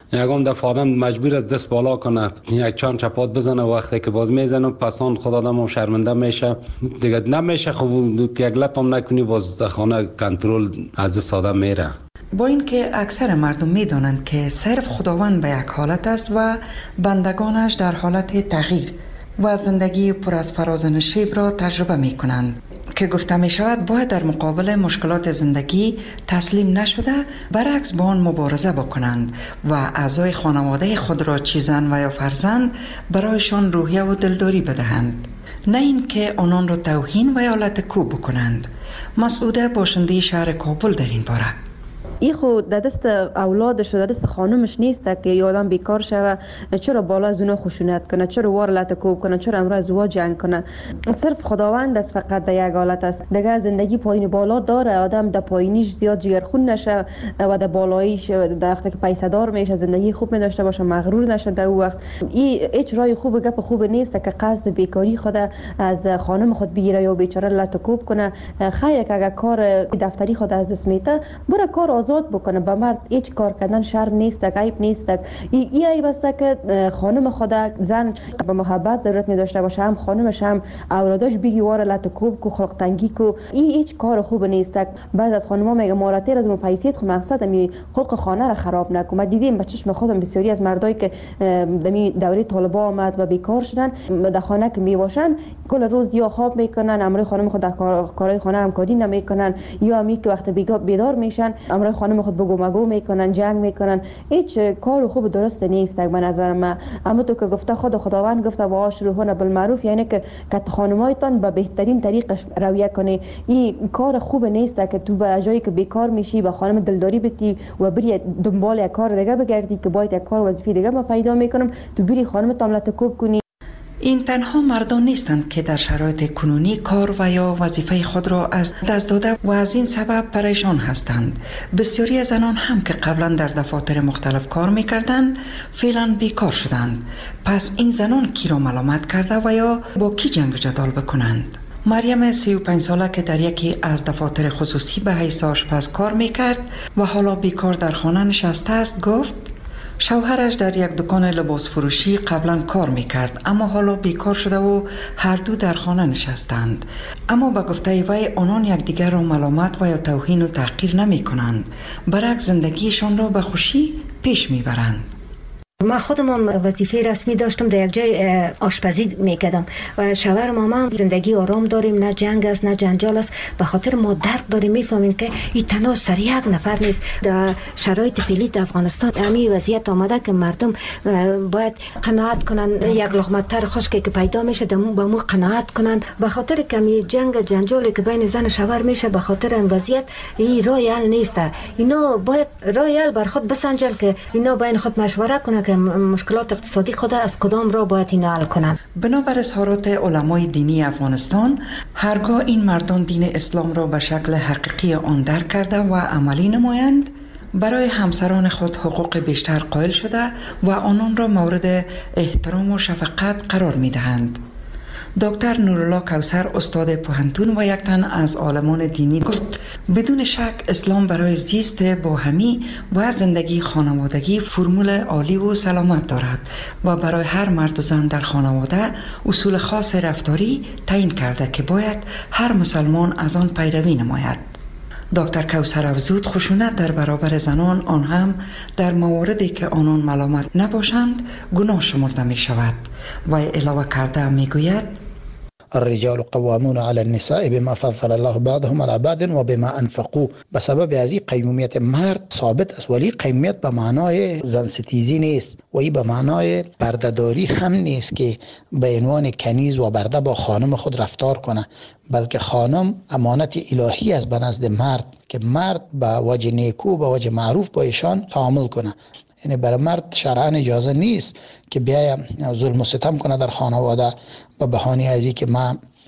Y: یکم دفعه آدم مجبور است دست بالا کنه، یک چند چپات بزنه، وقتی که باز میزنه پس آن خود آدم هم شرمنده میشه دیگه. نمیشه خب یک لطم نکنی باز در خانه کنترل از دست آدم میره.
X: با اینکه اکثر مردم میدانند که صرف خداوند به یک حالت است و بندگانش در حالت تغییر و زندگی پر از فراز و نشیب را تجربه می کنند که گفته می شود باید در مقابل مشکلات زندگی تسلیم نشده، برعکس با آن مبارزه بکنند و اعضای خانواده خود را چه زن و یا فرزند برایشان روحیه و دلداری بدهند، نه اینکه آنان را توهین و یا لطکوب بکنند. مسعوده باشنده شهر کابل در این باره:
C: ای خود در دست اولادش در دست خانمش نیست که یه آدم بیکار شوه، چرا بالا از اونا خشونت کنه، چرا وار لطکوب کنه، چرا امروز ازدواج جنگ کنه. صرف خداوند است فقط در یک حالت است. دیگه زندگی پایین بالا داره، آدم در پایینیش زیاد جگرخون نشه و در بالاییش در وقتی که پیسه دار میشه زندگی خوب می داشته باشه، مغرور نشه. در اون وقت این هیچ راه خوب گپ خوب نیست که قصد بیکاری خود از خانم خود بگیره یا بیچاره لطکوب کنه. خیر که اگر کار دفتری خود از دست میته بره کار آزاد بکنه. به مرد هیچ کار کردن شرم نیست، عیب نیست. این ای عیب است که خانم خود زن به محبت ضرورت می داشته باشه، هم خانمش هم اولادش بگی واره لطکوب کو خلق تنگی کو. این هیچ کار خوب نیست. بعض از خانم‌ها میگه ماراتیر از اون پیسیت خو مقصد می خلق خانه را خراب نکن. ما دیدیم به چشم خودم بسیاری از مردایی که دمی دوره طالبا آمد و بیکار شدن در خانه که می باشن کل روز یا خواب میکنن، امروز خانم خود در کارهای خانه همکاری نمیکنن، یا می که وقت بیدار میشن امروز خانم خود بگو مگو میکنن، جنگ میکنن. هیچ کار خوب درست نیست به نظر من. اما تو که گفته خود خداوند گفته و آشروهن بالمعروف، یعنی که که خانمایتان به بهترین طریقش رویه کنی. این کار خوب نیست که تو به جایی که بیکار میشی به خانم دلداری بتی و بری دنبال یک کار دیگه بگردی که باید یک کار وظیفه دیگه ما پیدا میکنم، تو بری خانم تاملت کوب کنی.
X: این تنها مردان نیستند که در شرایط کنونی کار و یا وظیفه خود را از دست داده و از این سبب پریشان هستند. بسیاری از زنان هم که قبلا در دفاتر مختلف کار میکردند فعلا بیکار شدند. پس این زنان کی را ملامت کرده و یا با کی جنگ و جدال بکنند؟ مریم سی و پنج ساله که در یکی از دفاتر خصوصی به حیث آشپز کار میکرد و حالا بیکار در خانه نشسته است گفت شوهرش در یک دکان لباس فروشی قبلا کار میکرد اما حالا بیکار شده و هر دو در خانه نشستند. اما به گفته وی آنان یکدیگر را ملامت و یا توهین و تحقیر نمی کنند، برعکس زندگیشان را به خوشی پیش میبرند.
K: من خودم وظیفه رسمی داشتم، در یک جای آشپزی میکردم و شوهر مامان زندگی آرام داریم، نه جنگ است نه جنجال است. به خاطر ما درک داریم، میفهمیم که این تنها سر یک نفر نیست. در شرایط فعلی در افغانستان همین وضعیت آمده که مردم باید قناعت کنن، یک لقمه تر خشکی که پیدا میشه به مو قناعت کنن. به خاطر کمی جنگ جنجالی که بین زن و شوهر میشه، به خاطر این وضعیت این راه حل نیست. اینا باید راه حل بر خود بسنجن که اینا بین خود مشوره کنن که مشکلات اقتصادی خود از کدام را باید اینا حل کنن.
X: بنابر اظهارات علمای دینی افغانستان، هرگاه این مردان دین اسلام را به شکل حقیقی آن درک کرده و عملی نمایند، برای همسران خود حقوق بیشتر قائل شده و آنان را مورد احترام و شفقت قرار می دهند. دکتر نورالله کوثر استاد پوهنتون و یک تن از عالمان دینی گفت بدون شک اسلام برای زیست باهمی و زندگی خانوادگی فرمول عالی و سلامت دارد و برای هر مرد و زن در خانواده اصول خاص رفتاری تعیین کرده که باید هر مسلمان از آن پیروی نماید. دکتر کوثر افزود خشونت در برابر زنان، آن هم در مواردی که آنان ملامت نباشند، گناه شمرده می شود و علاوه کرده می گوید
L: الرجال قوامون على النساء بما فضل الله بعضهم على بعض و بما انفقوا. به سبب از این قیمومیت مرد ثابت است، ولی قیمومیت به معنای زن ستیزی نیست و این به معنای بردهداری هم نیست که به عنوان کنیز و برده با خانم خود رفتار کنه، بلکه خانم امانت الهی است به نزد مرد که مرد به وجه نیکو به وجه معروف با ایشان تعامل کنه. یعنی برای مرد شرعاً اجازه نیست که بیایم ظلم و ستم کنه در خانواده به بهانه از اینکه من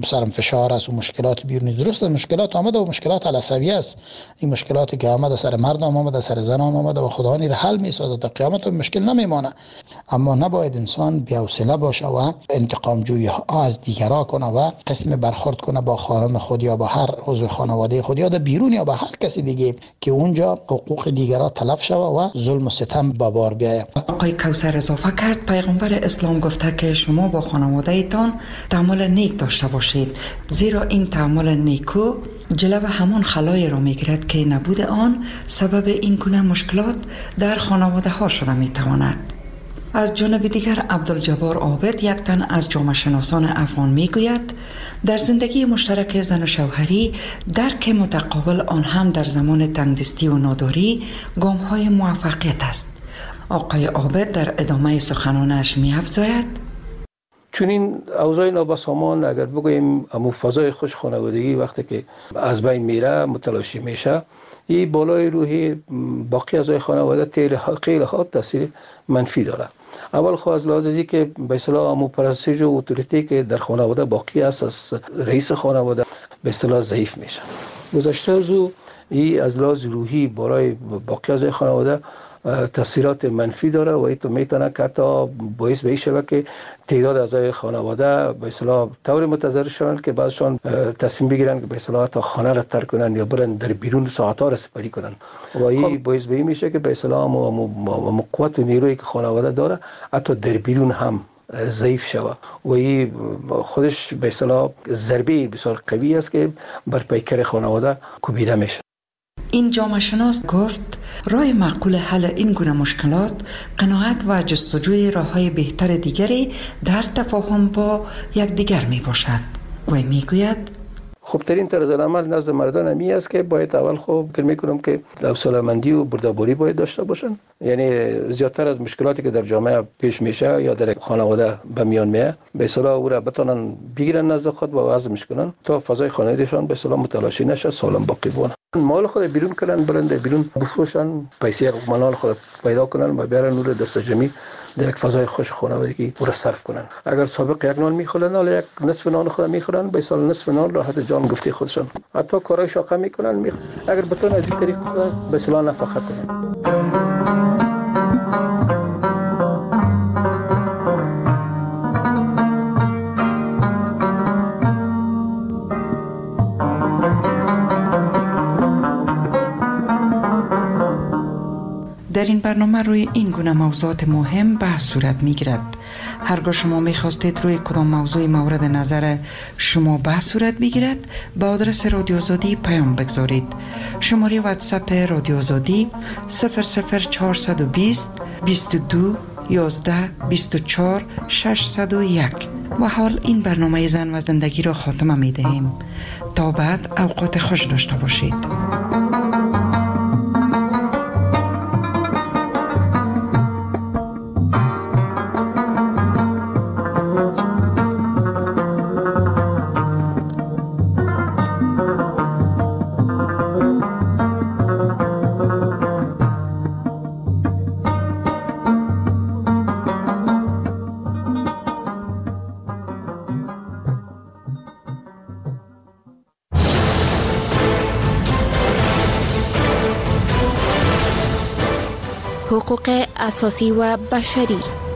L: سرم فشار است و مشکلات بیرونی. درست مشکلات آمده و مشکلات عصبی است. این مشکلاتی که آمده سر مردم آمده، سر زنان آمده و خدا این را حل می‌سازه تا قیامت مشکل نمیمانه. اما نباید انسان بی‌حوصله باشه و انتقام جویی ها از دیگران کنه و قسم برخورد کنه با خانم خود یا با هر عضو خانواده خود یا در بیرون یا با هر کسی دیگه که اونجا حقوق دیگران تلف شوه و ظلم و ستم به بار بیاید.
X: آقای کوثر اضافه کرد پیغمبر اسلام گفته که شما با خانواده ایتان تعامل نیک داشته باشید، زیرا این تعامل نیکو جلو همان خلای را میگیرد که نبود آن سبب این گونه مشکلات در خانواده ها شده میتواند. از جانب دیگر عبدالجبار عابد، یک تن از جامعه شناسان افغان میگوید در زندگی مشترک زن و شوهری درک متقابل آن هم در زمان تنگدستی و ناداری گام های موفقیت است. آقای عابد در ادامه سخنانش می‌افزاید:
J: چون این اوضاع نابسامان اگر بگوییم امو فضای خوش خانوادگی وقتی که از بین میره متلاشی میشه، این بالای روحی باقی اعضای خانواده خیلی ها تاثیر منفی داره. اول خو از لحاظ ازی که به اصطلاح امو پرستش و اتوریتی که در خانواده باقی است از رئیس خانواده به اصطلاح ضعیف میشه. گذشته از او این از لحاظ روحی بالای باقی اعضای خانواده تاثیرات منفی داره و این میتونه که حتی باعث به این شود که تعداد اعضای خانواده به اصطلاح طور متضرر شوند که بعضشان تصمیم بگیرن که به اصطلاح تا خانه را ترک کنن یا برن در بیرون ساعت‌ها را سپری کنن و این باعث به این میشه که به اصطلاح مو قوت و نیرویی که خانواده داره حتی در بیرون هم ضعیف شود و این خودش به اصطلاح ضربه بسیار قوی است که بر پیکر خانواده کوبیده میشه.
X: این جامعه شناس گفت راه معقول حل این گونه مشکلات قناعت و جستجوی راه‌های بهتر دیگری در تفاهم با یکدیگر می باشد. و می گوید
J: خوبترین طرز عمل نزد مردان همی است که باید اول خوب فکر میکنم که حوصله‌مندی و بردباری باید داشته باشن. یعنی زیادتر از مشکلاتی که در جامعه پیش میشه یا در خانواده به میان میاد به اصطلاح او را بتونن بگیرن نزد خود و وضعش کنن تا فضای خانوادهشان به اصطلاح متلاشی نشه، سالم باقی بمونه. مال خود بیرون کنن، برن در بیرون بفروشن، پیسه مال خود پیدا کنن و بیارن نور دست جمعی در یک فضای خوش خانوادگی او را صرف کنن. اگر سابق یک نان میخورن ولی یک نصف نان خود میخورن، به سال نصف نان راحت جان گفتی خودشان حتی کارهای شاقه میکنن. میخ... اگر بتون از این طریق به اصطلاح نفقه کنن.
X: در این برنامه روی این گونه موضوعات مهم بحث صورت می گیرد. هرگاه شما می خواستید روی کدام موضوع مورد نظر شما بحث صورت بگیرد به آدرس رادیو آزادی پیام بگذارید. شماره واتساپ رادیو آزادی صفر صفر چهارصد و بیست بیست و دو یازده بیست و چهار ششصد و یک. و حال این برنامه زن و زندگی را خاتمه می دهیم. تا بعد اوقات خوش داشته باشید.
B: حقوق اساسی و بشری.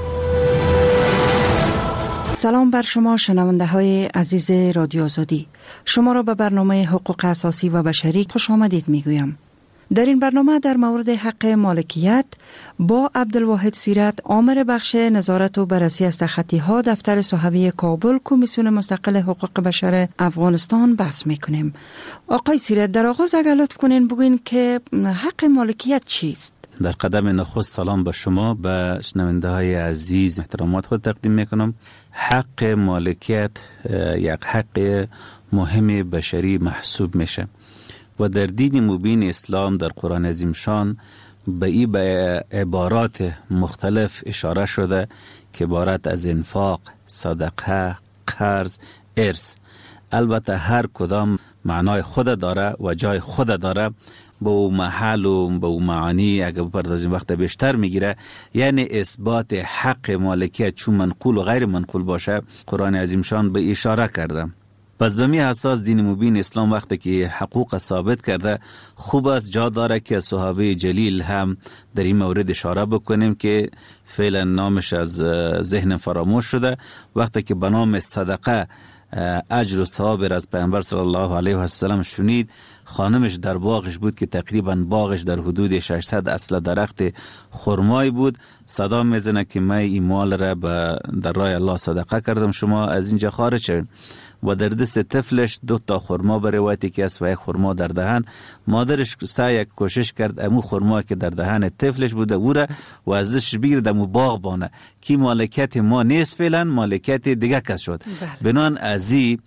X: سلام بر شما شنونده های عزیز رادیو آزادی. شما را به برنامه حقوق اساسی و بشری خوش آمدید می گویم. در این برنامه در مورد حق مالکیت با عبدالواحد سیرت، آمر بخش نظارت و بررسی از تخطی ها دفتر صحوی کابل کمیسیون مستقل حقوق بشر افغانستان بحث می کنیم. آقای سیرت، در آغاز اگر لطف کنین بگوین که حق مالکیت چیست؟
M: در قدم نخست سلام به شما، به شنونده های عزیز احترامات خود تقدیم میکنم. حق مالکیت یک حق مهم بشری محسوب میشه و در دین مبین اسلام در قرآن عظیم شان به این به عبارات مختلف اشاره شده که عبارت از انفاق، صدقه، قرض، ارث. البته هر کدام معنای خود داره و جای خود داره، با او محل و با او معانی اگر بپردازیم وقت بیشتر میگیره. یعنی اثبات حق مالکیت چون منقول و غیر منقول باشه، قرآن عظیم شان به اشاره کرده. پس به می اساس دین مبین اسلام وقتی که حقوق ثابت کرده، خوب است جا داره که صحابه جلیل هم در این مورد اشاره بکنیم که فعلا نامش از ذهن فراموش شده. وقتی که به نام صدقه اجر و ثواب از پیامبر صلی الله علیه و سلم شنید، خانمش در باغش بود که تقریبا باغش در حدود ششصد اصل درخت خرمای بود. صدا میزنه که من این مال را در راه الله صدقه کردم، شما از اینجا خارج شوید. و در دست طفلش دو تا خرما بروایتی که است و یک خرما در دهن. مادرش سعی کوشش کرد امو خرما که در دهن طفلش بوده او را و ازش بگیرد امو باغ بانه که مالکیت ما نیست، فعلا مالکیت دیگه کس شد. بنان ازی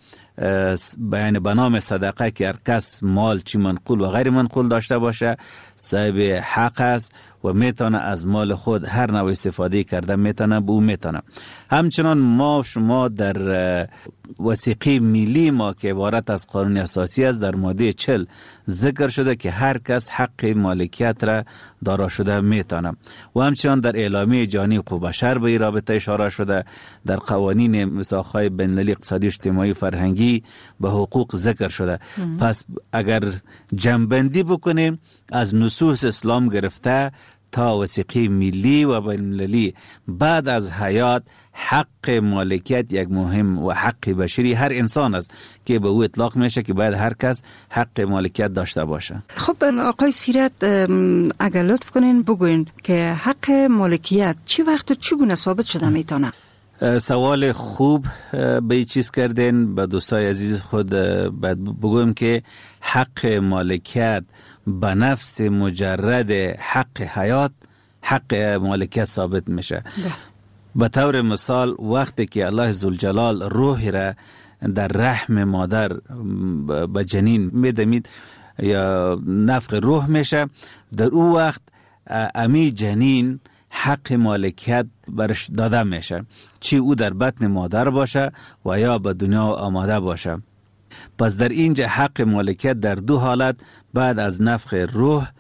M: بیان به نام صدقه که هر کس مال چی منقول و غیر منقول داشته باشه صاحب حق است و میتونه از مال خود هر نوع استفاده کرده میتونه به او میتونه. همچنان ما شما در وثیقه ملی ما که عبارت از قانون اساسی است در ماده چهل ذکر شده که هر کس حق مالکیت را دارا شده میتونه و همچنان در اعلامیه جهانی حقوق بشر به این رابطه اشاره شده. در قوانین میثاق‌های بین‌المللی اقتصادی اجتماعی فرهنگی به حقوق ذکر شده. ام. پس اگر جمع‌بندی بکنیم از نصوص اسلام گرفته تا وثیقه ملی و بین‌المللی بعد از حیات، حق مالکیت یک مهم و حق بشری هر انسان است که به او اطلاق میشه که باید هر کس حق مالکیت داشته باشه.
X: خب آقای سیرت اگر لطف کنین بگوین که حق مالکیت چی وقت و چگونه ثابت شده میتونه؟
M: سوال خوب به این چیز کردین. به دوستای عزیز خود باید بگویم که حق مالکیت به نفس مجرد حق حیات حق مالکیت ثابت میشه. به طور مثال وقتی که الله ذوالجلال روح را در رحم مادر به جنین میدمید یا نفخ روح میشه، در او وقت امی جنین حق مالکیت برش داده میشه، چی او در بطن مادر باشه و یا به دنیا آماده باشه. پس در اینجا حق مالکیت در دو حالت بعد از نفخ روح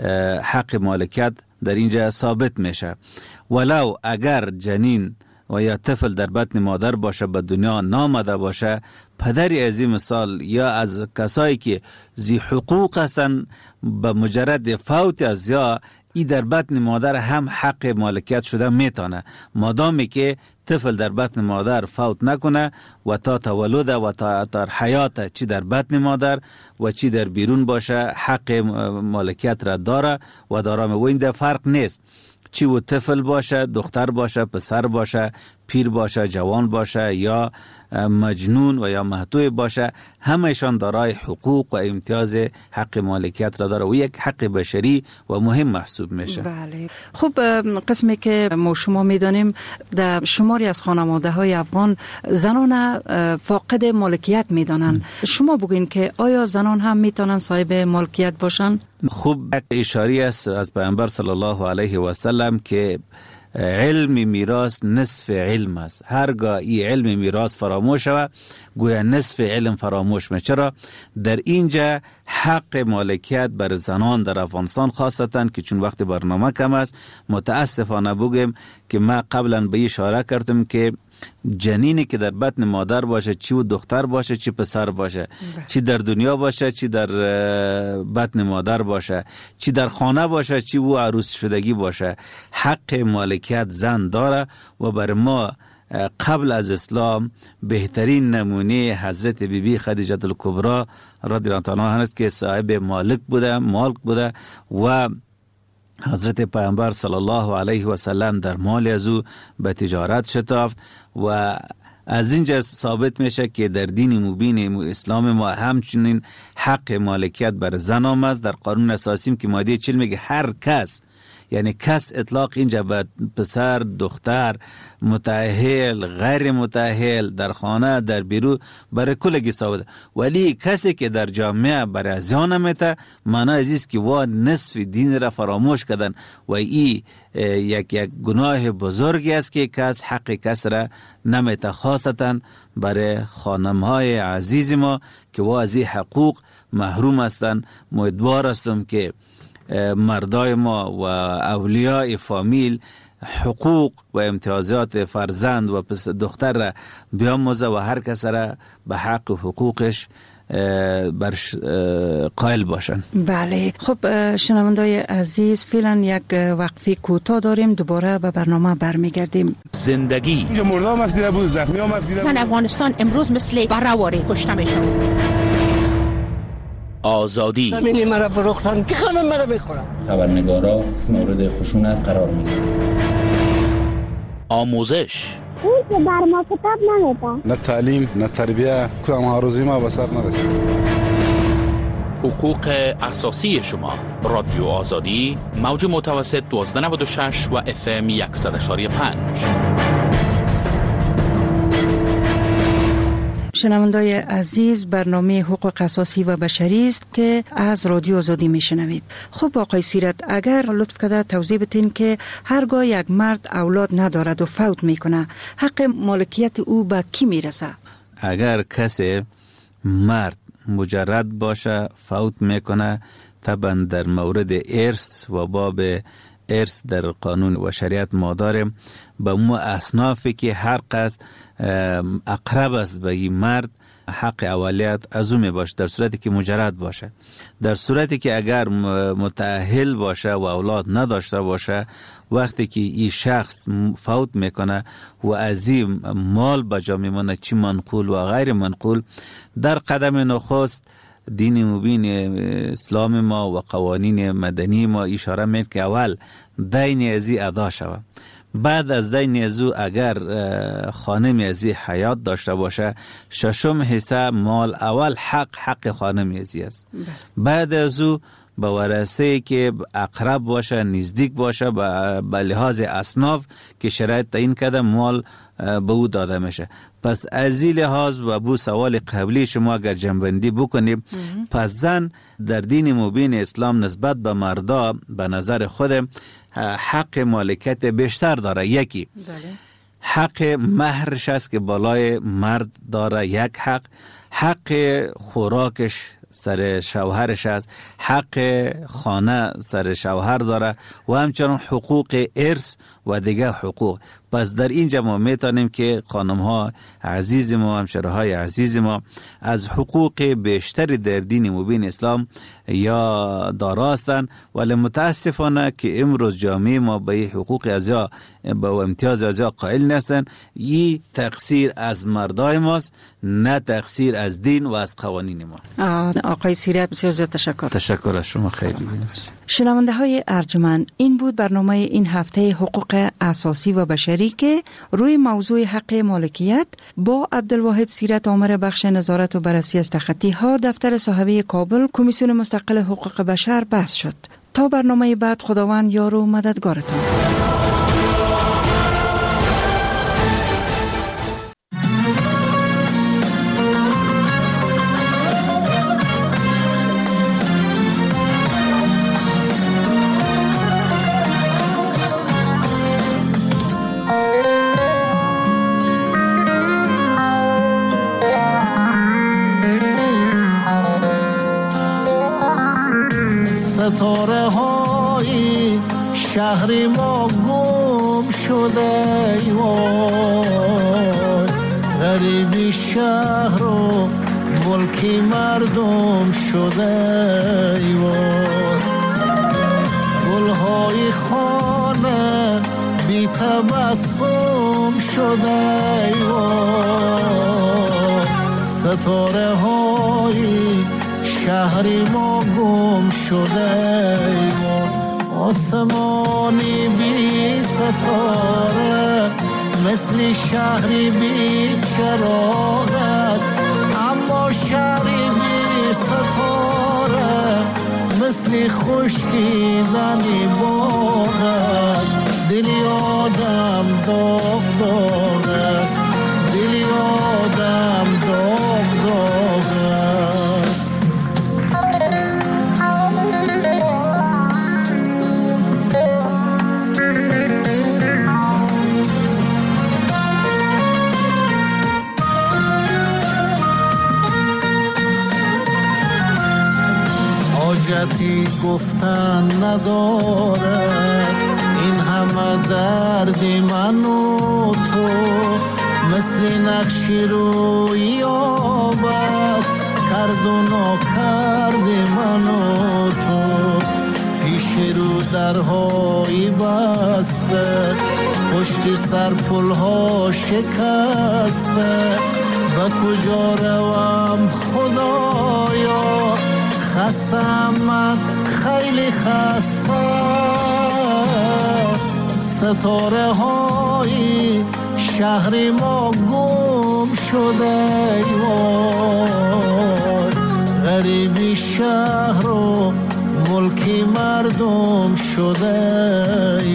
M: حق مالکیت در اینجا ثابت میشه. ولو اگر جنین و یا طفل در بطن مادر باشه به دنیا نامده باشه، پدری از این مثال یا از کسایی که ذی حقوق هستن به مجرد فوت از یا ای در بطن مادر هم حق مالکیت شده میتونه، مادامی که طفل در بطن مادر فوت نکنه و تا تولد و تا تا حیات چی در بطن مادر و چی در بیرون باشه حق مالکیت را داره و دارم. و این در فرق نیست چی و طفل باشه، دختر باشه، پسر باشه، پیر باشه، جوان باشه یا مجنون و یا محتوی باشه، همهشان دارای حقوق و امتیاز حق مالکیت را داره و یک حق بشری و مهم محسوب میشه.
X: بله. خب قسمی که ما شما میدانیم در شماری از خانواده های افغان زنان فاقد مالکیت میدانن. شما بگوین که آیا زنان هم میتونن صاحب مالکیت باشن؟
M: خوب اشاری است از پیامبر صلی الله علیه و سلم که علم میراث نصف علم است. هرگاه این علم میراث فراموش شود گویا نصف علم فراموش میشه. چرا؟ در اینجا حق مالکیت بر زنان در افغانستان خاصتا که چون وقت برنامه کم است متاسفانه بگم که ما قبلا به اشاره کردم که جنینی که در بطن مادر باشه، چی و دختر باشه چی پسر باشه، چی در دنیا باشه چی در بطن مادر باشه، چی در خانه باشه چی و عروس شدگی باشه، حق مالکیت زن داره. و بر ما قبل از اسلام بهترین نمونه حضرت بی بی خدیجه الکبری رضی الله عنها است که صاحب مالک بوده مالک بوده و حضرت پیامبر صلی الله علیه و سلم در مال از او به تجارت شتافت و از اینجا ثابت میشه که در دین مبین اسلام ما همچنین حق مالکیت بر زن آمد. در قانون اساسی که ماده چهل میگه هر کس، یعنی کس اطلاق اینجا به پسر، دختر، متأهل، غیر متأهل، در خانه، در بیرون برای کلگی ثابت. ولی کسی که در جامعه برای زیان میته معنی ازیست که وا نصف دین را فراموش کردن و ای یک یک گناه بزرگی است که کس حق کس را نمیته، خاصتا برای خانمهای عزیز ما که وا از این حقوق محروم هستند. امیدوار هستم که مردای ما و اولیاء فامیل حقوق و امتیازات فرزند و پس دختر را بیاموزه و هر کس را به حق و حقوقش برش قائل باشن.
X: بله، خب شنوندای عزیز، فعلا یک وقفه کوتاه داریم، دوباره به برنامه برمیگردیم.
F: زندگی
D: اینجا مردم مفدیده بود، زخمی ها مفدیده بود.
N: زن افغانستان امروز مثل برآواره کشته میشن.
F: آزادی
N: زمینی مرا فروختن که همه مرا میخورن.
O: خبرنگارا مورد خشونت قرار میگیرن.
F: آموزش
P: اون که بر ما کتاب نمیده.
D: نه تعلیم نه تربیه، کدام هاروزی ما به سر نرسید.
F: حقوق اساسی شما. رادیو آزادی، موج متوسط دوازده نود و شش و اف ام صد و یک و پنج.
X: شنوندای عزیز، برنامه حقوق اساسی و بشری است که از رادیو آزادی میشنوید. خب آقای سیرت، اگر لطف کرده توضیح بدین که هرگاه یک مرد اولاد ندارد و فوت میکنه، حق مالکیت او به کی میرسه؟
M: اگر کسی مرد مجرد باشه فوت میکنه، طبعا در مورد ارث و باب ارث در قانون و شریعت ما داریم، به مو اصنافی که هر قصد اقرب است به این مرد حق اولیت از او می باشه، در صورتی که مجرد باشه. در صورتی که اگر متأهل باشه و اولاد نداشته باشه، وقتی که این شخص فوت میکنه و از این مال بجا میمونه، چی منقول و غیر منقول، در قدم نخست دین مبین اسلام ما و قوانین مدنی ما اشاره میکنه که اول دین ازی ادا شود. بعد از دین ازو اگر خانم ازی حیات داشته باشه، ششم حصه مال اول حق حق خانم ازی است. بعد ازو به ورثه که اقرب باشه، نزدیک باشه، به لحاظ اصناف که شرایط تعیین کرده مال به او داده میشه. پس از این لحاظ و بو سوال قبلی شما اگر جنبندی بکنیم، پس زن در دین مبین اسلام نسبت به مردا به نظر خود حق مالکیت بیشتر داره. یکی حق مهرش است که بالای مرد داره، یک حق حق خوراکش سر شوهرش است، حق خانه سر شوهر داره و همچنان حقوق ارث و دیگه حقوق. پس در اینجا ما میتونیم که خانم ها عزیز ما، همشهره های عزیز ما از حقوق بیشتری در دین مبین اسلام یا داراستن، ولی متاسفانه که امروز جامعه ما به حقوق ازیا به امتیاز ازیا قائل نیستن. این تقصیر از مردای ماست، نه تقصیر از دین و از قوانین ما.
X: آقای سیرت، بسیار زیاد تشکر.
M: تشکر از شما، خیلی بینست.
X: شنونده های ارجمند، این بود برنامه این هفته حقوق اساسی و بشری که روی موضوع حق مالکیت با عبدالواحد سیرت آمر بخش نظارت و بررسی از تخطی ها دفتر صاحبه کابل کمیسیون مستقل حقوق بشر بحث شد. تا برنامه بعد، خداوند یار و مددگارتان.
R: ستاره های شهر ما گم شده ایوان، غریبی شهر و ملکی مردم شده ایوان، گلهای خانه بی تبسم شده ایوان، ستاره های شهری ما گم شده ما، آسمانی بی ستاره مثل شهری بی چراغ است، اما شهری بی ستاره مثل خشکیدنی باغ است، دلی آدم داغ داغ است، دلی آدم داغ داغ است. حاجتی گفتن ندارد این همه همه درد من و تو مثل نقش روی آب است، کرد و ناکرد من و تو پیش رو درهای بسته، پشت سر پلها شکسته، به کجا روم خدایا، خستم من خیلی خسته. ستاره های شهر ما گم شده، غریبی شهر و ملک مردم شده،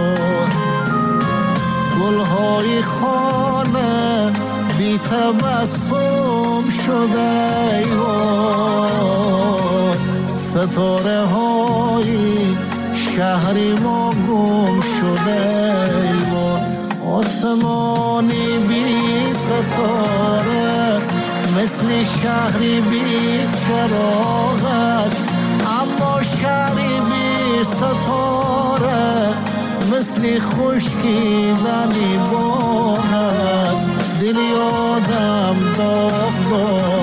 R: گلهای خانه بی تبسم شده، ستاره های شهر ما گم شده، آسمانی بی ستاره مثل شهری بی چراغ است، اما شهری بی ستاره مثل خشکیدنی باغ است. دل آدم داغ